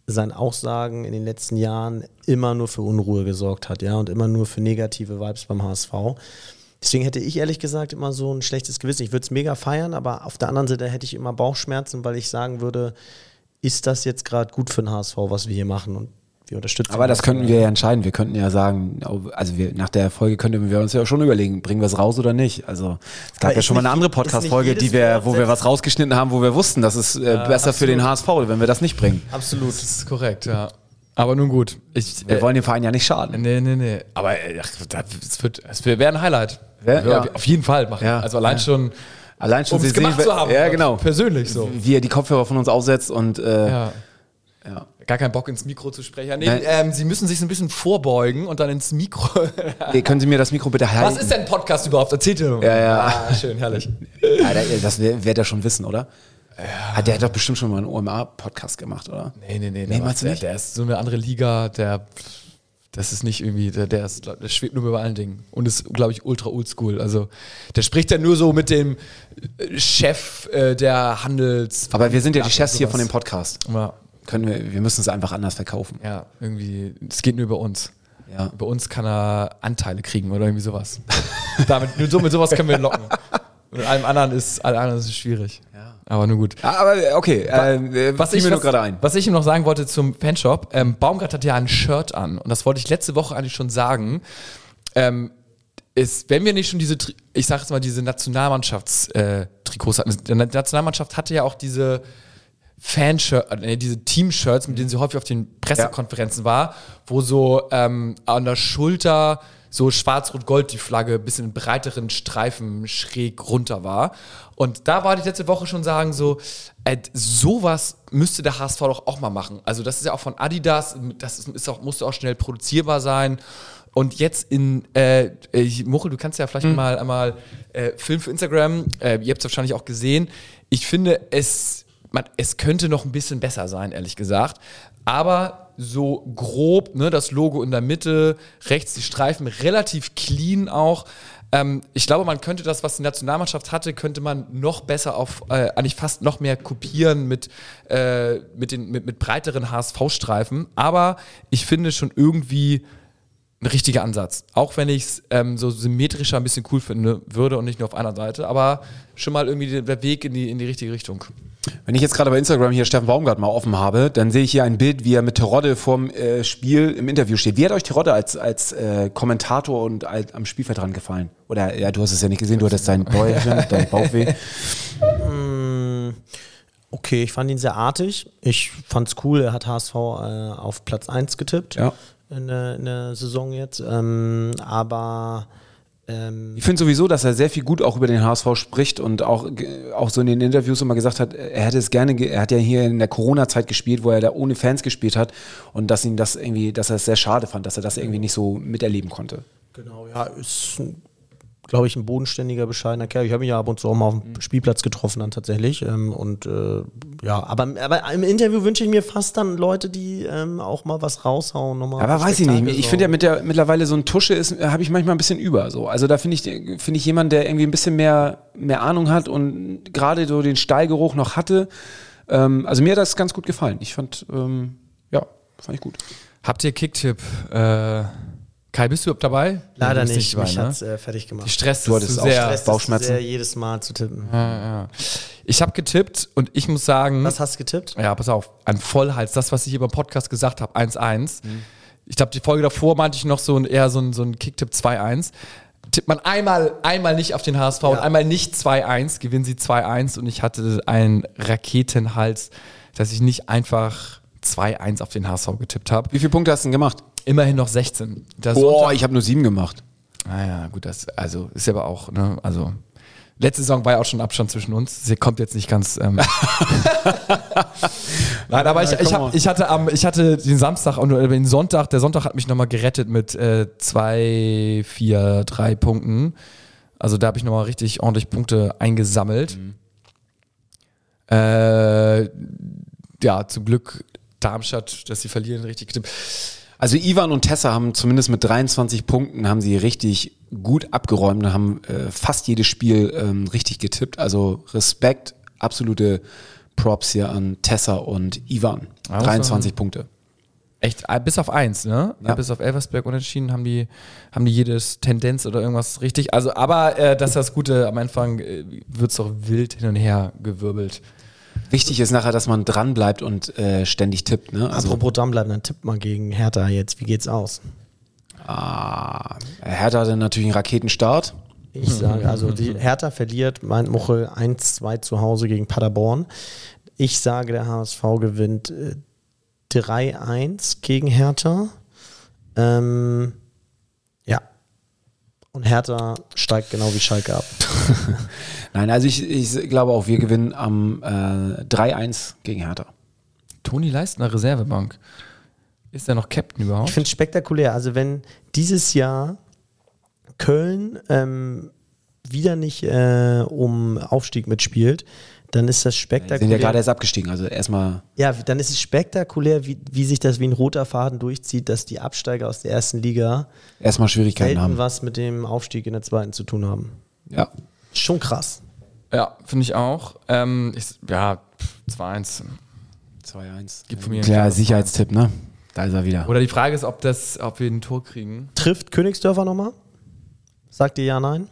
seinen Aussagen in den letzten Jahren immer nur für Unruhe gesorgt hat, ja, und immer nur für negative Vibes beim H S V. Deswegen hätte ich ehrlich gesagt immer so ein schlechtes Gewissen. Ich würde es mega feiern, aber auf der anderen Seite hätte ich immer Bauchschmerzen, weil ich sagen würde, ist das jetzt gerade gut für den H S V, was wir hier machen, und wir unterstützen. Aber das könnten wir ja entscheiden. Wir könnten ja sagen, also wir, nach der Folge könnten wir uns ja auch schon überlegen, bringen wir es raus oder nicht. Also es gab Aber ja schon mal eine nicht- andere ist Podcast-Folge, nicht jedes die wir, Wort wo wir was rausgeschnitten haben, wo wir wussten, das ist äh, besser für den H S V, wenn wir das nicht bringen. Absolut. Das ist korrekt, ja. Aber nun gut. Ich, Wir äh, wollen dem Verein ja nicht schaden. Nee, nee, nee. Aber äh, ach, das, es wird, es wäre ein Highlight. Ja, Wir ja. Auf jeden Fall machen. Ja. Also allein Ja. schon, Allein schon um es sie sehen, gemacht zu haben. Ja, genau. Persönlich so. Wie er die Kopfhörer von uns aufsetzt und äh, Ja. ja. Gar keinen Bock ins Mikro zu sprechen. Nee, Nein. ähm, Sie müssen sich so ein bisschen vorbeugen und dann ins Mikro. Nee, können Sie mir das Mikro bitte halten? Was ist denn ein Podcast überhaupt? Erzählt ihr mal. Ja, ja. Ah, schön, herrlich. Ja, der- das wird er schon wissen, oder? Ja. Der hat doch bestimmt schon mal einen O M A-Podcast gemacht, oder? Nee, nee, nee. Nee, der, meinst du der, nicht? der ist so eine andere Liga, der, das ist nicht irgendwie, der, der, ist, der schwebt nur über allen Dingen und ist, glaube ich, ultra oldschool. Also, der spricht ja nur so mit dem äh, Chef äh, der Handels... Aber wir sind ja die Chefs hier sowas. von dem Podcast. Ja, Können wir, wir müssen es einfach anders verkaufen. ja, irgendwie, es geht nur über uns. Ja. Über uns kann er Anteile kriegen oder irgendwie sowas. Damit, nur so mit sowas können wir ihn locken. Mit allem anderen ist, allem anderen ist es schwierig. Ja. Aber nur gut. Ah, aber okay, äh, Was fiel ich, mir nur was, gerade ein. was ich ihm noch sagen wollte zum Fanshop, ähm, Baumgart hat ja ein Shirt an und das wollte ich letzte Woche eigentlich schon sagen. Ähm, ist, wenn wir nicht schon diese, Tri- ich sag jetzt mal, diese Nationalmannschafts-Trikots hatten. Die Nationalmannschaft hatte ja auch diese Fanshirt, äh, nee, diese Team-Shirts, mit denen sie häufig auf den Pressekonferenzen war, wo so ähm, an der Schulter so schwarz-rot-gold die Flagge ein bisschen in breiteren Streifen schräg runter war. Und da wollte ich letzte Woche schon sagen, so, äh, sowas müsste der H S V doch auch mal machen. Also das ist ja auch von Adidas, das ist, ist auch, musste auch schnell produzierbar sein. Und jetzt in, äh, äh, Muchel, du kannst ja vielleicht Mhm. mal einmal äh, Film für Instagram, äh, ihr habt es wahrscheinlich auch gesehen. Ich finde, es, man, es könnte noch ein bisschen besser sein, ehrlich gesagt. Aber so grob, ne, das Logo in der Mitte, rechts die Streifen, relativ clean auch. Ähm, ich glaube, man könnte das, was die Nationalmannschaft hatte, könnte man noch besser auf, äh, eigentlich fast noch mehr kopieren mit, äh, mit, den, mit, mit breiteren H S V-Streifen. Aber ich finde schon irgendwie ein richtiger Ansatz. Auch wenn ich es ähm, so symmetrischer ein bisschen cool finde würde und nicht nur auf einer Seite, aber schon mal irgendwie der Weg in die, in die richtige Richtung. Wenn ich jetzt gerade bei Instagram hier Steffen Baumgart mal offen habe, dann sehe ich hier ein Bild, wie er mit Terodde vorm äh, Spiel im Interview steht. Wie hat euch Terodde als, als äh, Kommentator und als, am Spielfeld dran gefallen? Oder, ja, du hast es ja nicht gesehen, du hattest dein Bäuchchen, dein Bauchweh. Okay, ich fand ihn sehr artig. Ich fand's cool, er hat H S V äh, auf Platz eins getippt Ja. in, der, in der Saison jetzt. Ähm, aber ähm, Ich finde sowieso, dass er sehr viel gut auch über den H S V spricht und auch, auch so in den Interviews immer gesagt hat, er hätte es gerne, ge- er hat ja hier in der Corona-Zeit gespielt, wo er da ohne Fans gespielt hat und dass ihn das irgendwie, dass er es sehr schade fand, dass er das irgendwie nicht so miterleben konnte. genau, ja, ist, glaube ich, ein bodenständiger, bescheidener Kerl. Ich habe ihn ja ab und zu auch mal auf dem Spielplatz getroffen dann tatsächlich. Ähm, und äh, ja, aber, aber im Interview wünsche ich mir fast dann Leute, die ähm, auch mal was raushauen. Nochmal Aber weiß ich nicht, Spektakel ich finde ja mit der, mittlerweile so ein Tusche ist, habe ich manchmal ein bisschen über, so. Also da finde ich, finde ich jemanden, der irgendwie ein bisschen mehr, mehr Ahnung hat und gerade so den Stallgeruch noch hatte. Ähm, also mir hat das ganz gut gefallen. Ich fand, ähm, ja, fand ich gut. Habt ihr Kicktipp? Äh, Kai, bist du überhaupt dabei? Leider Du bist nicht, mich dabei, ne? hat's äh, fertig gemacht. Die stresst Du es hattest zu auch sehr. Stress. Stresst es Bauchschmerzen. sehr, jedes Mal zu tippen. Ja, ja. Ich habe getippt und ich muss sagen, Was hast du getippt? ja, pass auf, ein Vollhals, das, was ich hier beim Podcast gesagt habe, eins eins. Ich glaube, die Folge davor meinte ich noch so ein, eher so ein, so ein Kicktipp zwei eins. Tippt man einmal, einmal nicht auf den H S V Ja. und einmal nicht zwei eins, gewinnen sie zwei eins und ich hatte einen Raketenhals, dass ich nicht einfach zwei eins auf den H S V getippt habe. Wie viele Punkte hast du denn gemacht? Immerhin noch sechzehn. Der Boah, Sonntag- ich habe nur sieben gemacht. Naja, gut, das also ist ja aber auch, ne, also letzte Saison war ja auch schon Abstand zwischen uns. Sie kommt jetzt nicht ganz. Ähm Nein, aber ich, Ja, ich, komm hab, mal. ich hatte am, ich hatte den Samstag und äh, den Sonntag. Der Sonntag hat mich nochmal gerettet mit äh, zwei, vier, drei Punkten. Also da habe ich nochmal richtig ordentlich Punkte eingesammelt. Äh, ja, zum Glück Darmstadt, dass sie verlieren, richtig getippt. Also Ivan und Tessa haben zumindest mit dreiundzwanzig Punkten haben sie richtig gut abgeräumt und haben äh, fast jedes Spiel ähm, richtig getippt. Also Respekt, absolute Props hier an Tessa und Ivan. Ja, dreiundzwanzig Punkte. Echt, äh, bis auf eins, ne? Ja. Bis auf Elversberg unentschieden haben die, haben die jedes Tendenz oder irgendwas richtig. Also, aber äh, das ist das Gute, am Anfang äh, wird es doch wild hin und her gewirbelt. Wichtig ist nachher, dass man dran bleibt und äh, ständig tippt. Ne? Also, Apropos dranbleiben, dann tippt mal gegen Hertha jetzt. Wie geht's aus? ah, Hertha hatte natürlich einen Raketenstart. Ich sage, also die Hertha verliert, meint Muchel, eins zwei zu Hause gegen Paderborn. Ich sage, der H S V gewinnt äh, drei eins gegen Hertha. Ähm, ja. Und Hertha steigt genau wie Schalke ab. Nein, also ich, ich glaube auch, wir gewinnen am äh, drei eins gegen Hertha. Toni Leistner, Reservebank. Ist der noch Captain überhaupt? Ich finde es spektakulär. Also wenn dieses Jahr Köln ähm, wieder nicht äh, um Aufstieg mitspielt, dann ist das Wir spektakulär. sind ja gerade erst abgestiegen, also erstmal. Ja, dann ist es spektakulär, wie, wie sich das wie ein roter Faden durchzieht, dass die Absteiger aus der ersten Liga Erstmal Schwierigkeiten selten haben. was mit dem Aufstieg in der zweiten zu tun haben. Ja. Schon krass. Ja, finde ich auch. Ähm, ich, ja, zwei eins. zwei eins. Gibt von mir ein Klar, klares Sicherheitstipp, ne? Da ist er wieder. Oder die Frage ist, ob, das, ob wir ein Tor kriegen. Trifft Königsdörfer nochmal? Sagt ihr ja, nein?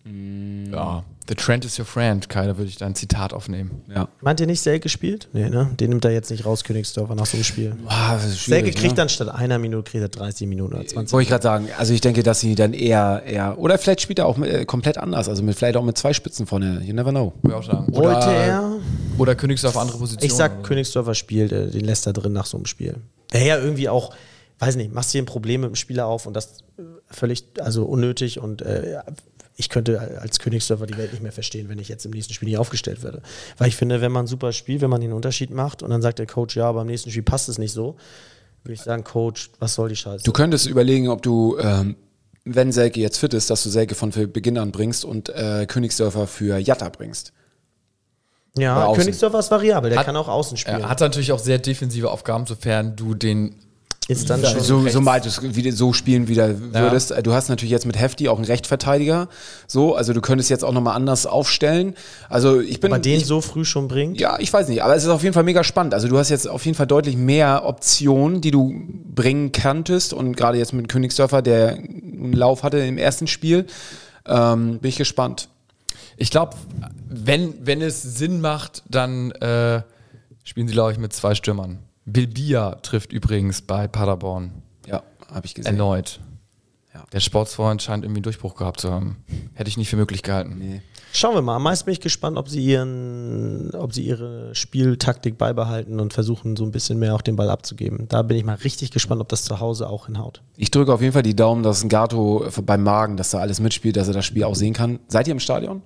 Ja. The trend is your friend, Kai, da würde ich da ein Zitat aufnehmen. Ja. Meint ihr nicht, Selke spielt? Nee, ne? Den nimmt er jetzt nicht raus, Königsdörfer, nach so einem Spiel. Boah, das ist Selke schwierig, kriegt ne? dann statt einer Minute, kriegt er dreißig Minuten oder zwanzig. Wollte ich gerade sagen, also ich denke, dass sie dann eher, eher oder vielleicht spielt er auch mit, äh, komplett anders, also mit, vielleicht auch mit zwei Spitzen vorne, you never know. Würde ich auch sagen. Wollte er? Oder Königsdorf andere Positionen. Ich sag, oder so. Königsdörfer spielt, äh, den lässt er drin nach so einem Spiel. Wäre ja irgendwie auch, weiß nicht, machst dir ein Problem mit dem Spieler auf und das äh, völlig, also unnötig und äh, ich könnte als Königsdörfer die Welt nicht mehr verstehen, wenn ich jetzt im nächsten Spiel nicht aufgestellt werde. Weil ich finde, wenn man super spielt, wenn man den Unterschied macht und dann sagt der Coach, ja, aber im nächsten Spiel passt es nicht so, würde ich sagen, Coach, was soll die Scheiße? Du könntest überlegen, ob du, ähm, wenn Selke jetzt fit ist, dass du Selke von Beginn an bringst und äh, Königsdörfer für Jatta bringst. Oder ja, außen. Königsdörfer ist variabel, der Hat- kann auch außen spielen. Er hat natürlich auch sehr defensive Aufgaben, sofern du den. ist dann Ja, schon So, rechts. so mal das wieder so spielen wieder würdest. Du hast natürlich jetzt mit Hefti auch einen Rechtsverteidiger. So, also du könntest jetzt auch nochmal anders aufstellen. Also ich bin. aber den ich, so früh schon bringt. ja, ich weiß nicht, aber es ist auf jeden Fall mega spannend. Also du hast jetzt auf jeden Fall deutlich mehr Optionen, die du bringen kanntest. Und gerade jetzt mit Königsdörfer, der einen Lauf hatte im ersten Spiel, ähm, bin ich gespannt. Ich glaube, wenn, wenn es Sinn macht, dann äh, spielen sie, glaube ich, mit zwei Stürmern. Bilbia trifft übrigens bei Paderborn Ja, habe ich gesehen. erneut. Ja. Der Sportsfreund scheint irgendwie einen Durchbruch gehabt zu haben. Hätte ich nicht für möglich gehalten. Nee. Schauen wir mal. Am meisten bin ich gespannt, ob sie ihren, ob sie ihre Spieltaktik beibehalten und versuchen, so ein bisschen mehr auch den Ball abzugeben. Da bin ich mal richtig gespannt, ob das zu Hause auch hinhaut. Ich drücke auf jeden Fall die Daumen, dass Gato beim Magen, dass er alles mitspielt, dass er das Spiel auch sehen kann. Seid ihr im Stadion?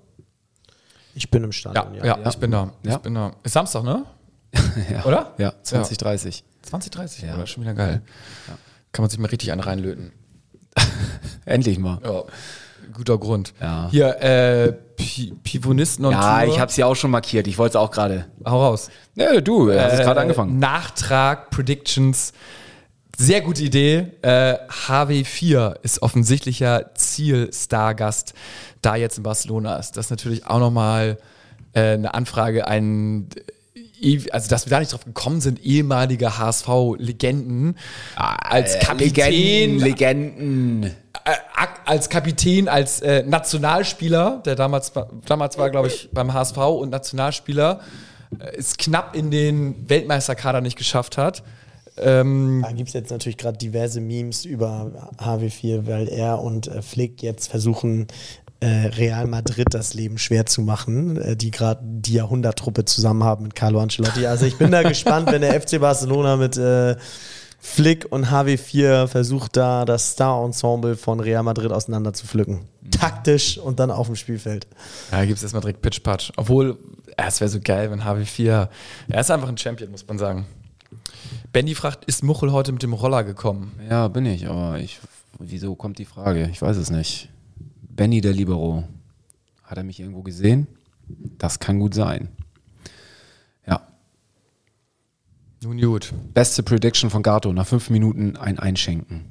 Ich bin im Ja, Stadion, ja, ja. ich bin da. Ja. Ich bin da. Ist Samstag, ne? Ja. Oder? Ja, zwanzig dreißig. zwanzig dreißig, Ja. oder? Schon wieder geil. Kann man sich mal richtig einen reinlöten. Endlich mal. Ja, guter Grund. Ja. Hier, äh, Pi Pivonisten und Ja, Tour. ich habe es ja auch schon markiert. Ich wollte es auch gerade. Hau raus. Ja, du, hast es gerade Äh, angefangen. Nachtrag, Predictions. Sehr gute Idee. Äh, H W vier ist offensichtlicher Ziel-Stargast, da jetzt in Barcelona ist. Das ist natürlich auch nochmal äh, eine Anfrage, ein, also dass wir da nicht drauf gekommen sind, ehemalige H S V-Legenden als Kapitän, Legenden, Legenden. äh, ak- als Kapitän, als äh, Nationalspieler, der damals, war- damals war, glaube ich, beim H S V und Nationalspieler, äh, es knapp in den Weltmeisterkader nicht geschafft hat. Ähm, Da gibt es jetzt natürlich gerade diverse Memes über H W vier, weil er und äh, Flick jetzt versuchen, äh, Real Madrid das Leben schwer zu machen, äh, die gerade die Jahrhunderttruppe zusammen haben mit Carlo Ancelotti. Also ich bin da gespannt, wenn der F C Barcelona mit äh, Flick und H W vier versucht, da das Star-Ensemble von Real Madrid auseinander zu pflücken. Taktisch und dann auf dem Spielfeld. ja, gibt es erstmal direkt Pitch-Patch. Obwohl, ja, es wäre so geil, wenn H W vier, er ist einfach ein Champion, muss man sagen. Benny fragt, ist Muchel heute mit dem Roller gekommen? Ja, bin ich, aber ich, wieso kommt die Frage? Ich weiß es nicht. Benny, der Libero. Hat er mich irgendwo gesehen? Das kann gut sein. Ja. Nun gut. Beste Prediction von Gato. Nach fünf Minuten ein Einschenken.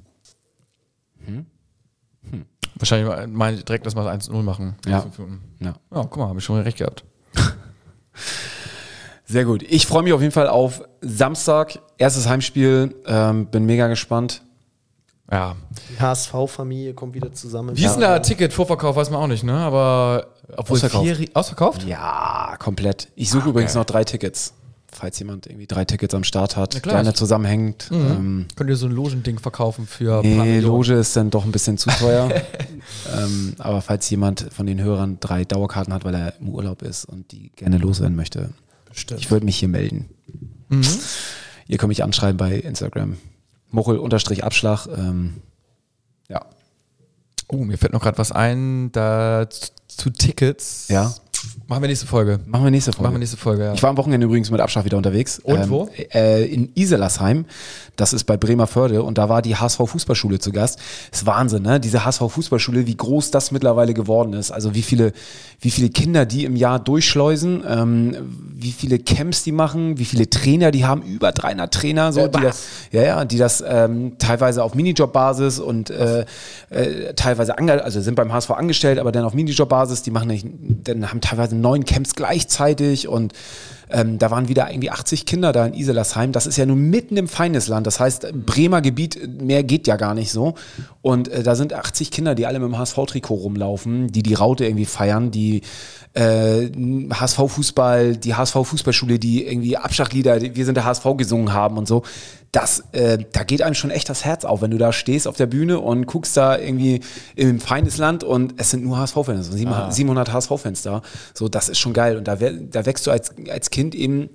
Wahrscheinlich mal direkt das mal eins null machen. Ja. Fünf Minuten. Ja. Ja, guck mal, habe ich schon recht gehabt. Sehr gut. Ich freue mich auf jeden Fall auf Samstag, erstes Heimspiel. Ähm, bin mega gespannt. Ja. Die H S V-Familie kommt wieder zusammen. Wie ist denn da Ticket, Vorverkauf, weiß man auch nicht, ne? Aber obwohl Ausverkauft. vier, ausverkauft? Ja, komplett. Ich suche übrigens noch drei Tickets. Falls jemand irgendwie drei Tickets am Start hat, Na klar. gerne zusammenhängt. Mhm. Ähm, Könnt ihr so ein Logending verkaufen für ein paar nee, Millionen? Loge ist dann doch ein bisschen zu teuer. ähm, aber falls jemand von den Hörern drei Dauerkarten hat, weil er im Urlaub ist und die gerne loswerden möchte, Bestimmt. ich würde mich hier melden. Mhm. Ihr könnt mich anschreiben bei Instagram. Mochel-Abschlag. Ähm, ja. Uh, mir fällt noch gerade was ein, da zu, zu Tickets. Ja. Machen wir nächste Folge. Machen wir nächste Folge. Machen wir nächste Folge, ja. Ich war am Wochenende übrigens mit Abschlag wieder unterwegs. Und ähm, wo? Äh, in Iselersheim. Das ist bei Bremervörde und da war die H S V-Fußballschule zu Gast. Das ist Wahnsinn, ne? Diese H S V-Fußballschule, wie groß das mittlerweile geworden ist. Also wie viele, wie viele Kinder die im Jahr durchschleusen, ähm, wie viele Camps die machen, wie viele Trainer die haben, über dreihundert Trainer, so, die das, ja, ja, die das ähm, teilweise auf Minijob-Basis und äh, äh, teilweise, ange also sind beim H S V angestellt, aber dann auf Minijob-Basis, die machen nicht, dann haben teilweise neun Camps gleichzeitig und Ähm, da waren wieder irgendwie achtzig Kinder da in Iselersheim. Das ist ja nun mitten im Feindesland. Das heißt, Bremer Gebiet, mehr geht ja gar nicht so. Und äh, da sind achtzig Kinder, die alle mit dem H S V-Trikot rumlaufen, die die Raute irgendwie feiern, die äh, H S V-Fußball, die H S V-Fußballschule, die irgendwie Abschlaglieder, die Wir sind der H S V gesungen haben und so. Das, äh, da geht einem schon echt das Herz auf, wenn du da stehst auf der Bühne und guckst da irgendwie im Feindesland und es sind nur H S V-Fans, Ah. siebenhundert H S V-Fans da. So, das ist schon geil. Und da, da wächst du als, als Kind eben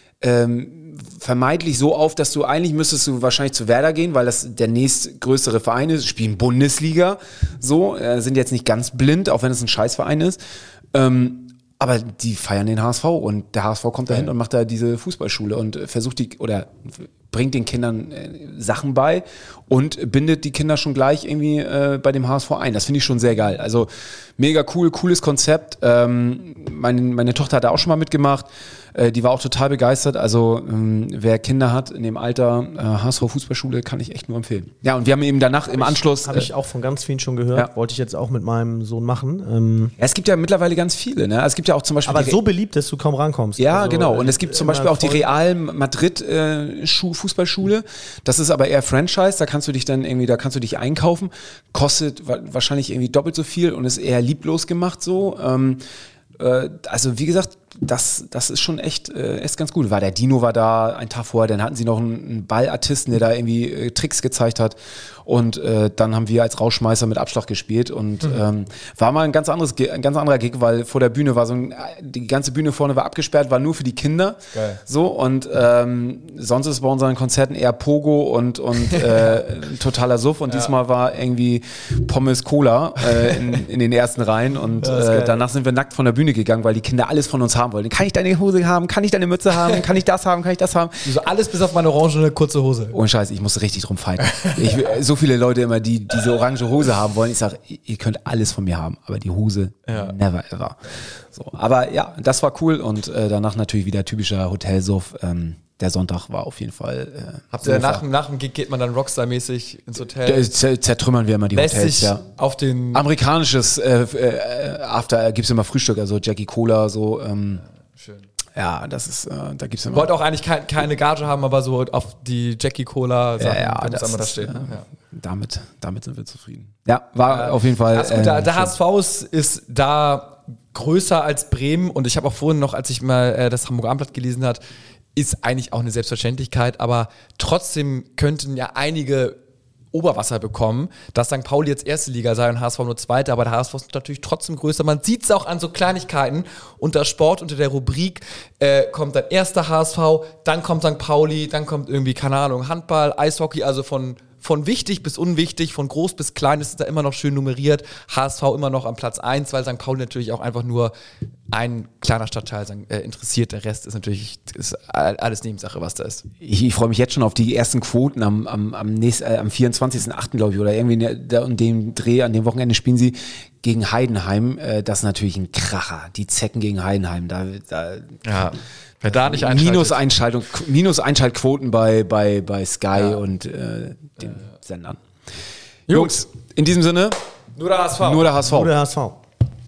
ähm, vermeintlich so auf, dass du eigentlich müsstest du wahrscheinlich zu Werder gehen, weil das der nächstgrößere Verein ist, spielen Bundesliga, so, äh, sind jetzt nicht ganz blind, auch wenn es ein Scheißverein ist. Ähm, aber die feiern den H S V und der H S V kommt dahin und macht da diese Fußballschule und versucht die, oder bringt den Kindern äh, Sachen bei und bindet die Kinder schon gleich irgendwie äh, bei dem H S V ein. Das finde ich schon sehr geil. Also mega cool, cooles Konzept. Ähm, meine, meine Tochter hat da auch schon mal mitgemacht. Äh, die war auch total begeistert. Also ähm, wer Kinder hat in dem Alter, äh, H S V-Fußballschule, kann ich echt nur empfehlen. Ja, und wir haben eben danach im Anschluss... Habe ich auch von ganz vielen schon gehört. Ja. Wollte ich jetzt auch mit meinem Sohn machen. Ähm, Ja, es gibt ja mittlerweile ganz viele. Ne? Es gibt ja auch zum Beispiel... aber die so beliebt, dass du kaum rankommst. Ja, Also, genau. Und äh, es gibt zum immer Beispiel auch die voll- Real Madrid äh, Schu- Fußballschule. Das ist aber eher Franchise. Da kannst du dich dann irgendwie, da kannst du dich einkaufen. Kostet wa- wahrscheinlich irgendwie doppelt so viel und ist eher lieblos gemacht so. Ähm, äh, also wie gesagt, das, das ist schon echt, äh, echt ganz gut. War der Dino war da einen Tag vorher, dann hatten sie noch einen, einen Ballartisten, der da irgendwie äh, Tricks gezeigt hat. Und äh, dann haben wir als Rausschmeißer mit Abschlag gespielt und Mhm. ähm, war mal ein ganz anderes, Ge- ein ganz anderer Gig, weil vor der Bühne war so ein, die ganze Bühne vorne war abgesperrt, war nur für die Kinder. Geil. So und ähm, sonst ist bei unseren Konzerten eher Pogo und und äh, totaler Suff und diesmal war irgendwie Pommes Cola äh, in, in den ersten Reihen und Ja, ist äh, geil. danach sind wir nackt von der Bühne gegangen, weil die Kinder alles von uns haben wollten. Kann ich deine Hose haben? Kann ich deine Mütze haben? Kann ich das haben? Kann ich das haben? Also alles bis auf meine orangene kurze Hose. Ohne Scheiß, ich musste richtig drum fighten. Ich, so viele Leute immer, die diese orange Hose haben wollen. Ich sage, ihr könnt alles von mir haben, aber die Hose Ja. never ever. So, aber ja, das war cool und äh, danach natürlich wieder typischer Hotelsuff. Ähm, der Sonntag war auf jeden Fall. Äh, Habt ihr Sofa. nach, nach dem Gig geht man dann Rockstar-mäßig ins Hotel? Da zer- zertrümmern wir immer die lässt Hotels, sich ja. auf den... Amerikanisches äh, äh, After gibt's immer Frühstück, also Jackie Cola, so. Ähm, Schön. ja, das ist, äh, da gibt's Ich immer. wollte auch eigentlich kein, keine Gage haben, aber so auf die Jackie Cola Sachen, Ja, ja, da muss das einmal da ist, stehen. äh, Ja. Damit, damit sind wir zufrieden. Ja, war auf jeden Fall. Alles gut, der, äh, der schön. H S V ist, ist da größer als Bremen und ich habe auch vorhin noch, als ich mal äh, das Hamburger Abendblatt gelesen hat, ist eigentlich auch eine Selbstverständlichkeit, aber trotzdem könnten ja einige Oberwasser bekommen, dass Sankt Pauli jetzt erste Liga sei und H S V nur zweite, aber der H S V ist natürlich trotzdem größer. Man sieht es auch an so Kleinigkeiten. Unter Sport, unter der Rubrik äh, kommt dann erster H S V, dann kommt Sankt Pauli, dann kommt irgendwie, keine Ahnung, Handball, Eishockey, also von Von wichtig bis unwichtig, von groß bis klein ist es da immer noch schön nummeriert. H S V immer noch am Platz eins, weil Sankt Pauli natürlich auch einfach nur ein kleiner Stadtteil äh, interessiert. Der Rest ist natürlich ist alles Nebensache, was da ist. Ich, ich freue mich jetzt schon auf die ersten Quoten am, am, am, nächsten, äh, am vierundzwanzigsten achten glaube ich, oder irgendwie in der, der, in dem Dreh, an dem Wochenende spielen sie gegen Heidenheim. Äh, das ist natürlich ein Kracher. Die Zecken gegen Heidenheim. Da, da Ja, wer da nicht einschaltet. Minus-Einschaltung, Minus-Einschaltquoten bei, bei, bei Sky Ja. und äh, den Ja, ja. Sendern. Jungs, Jungs, in diesem Sinne, nur der H S V. nur der H S V. Oder H S V.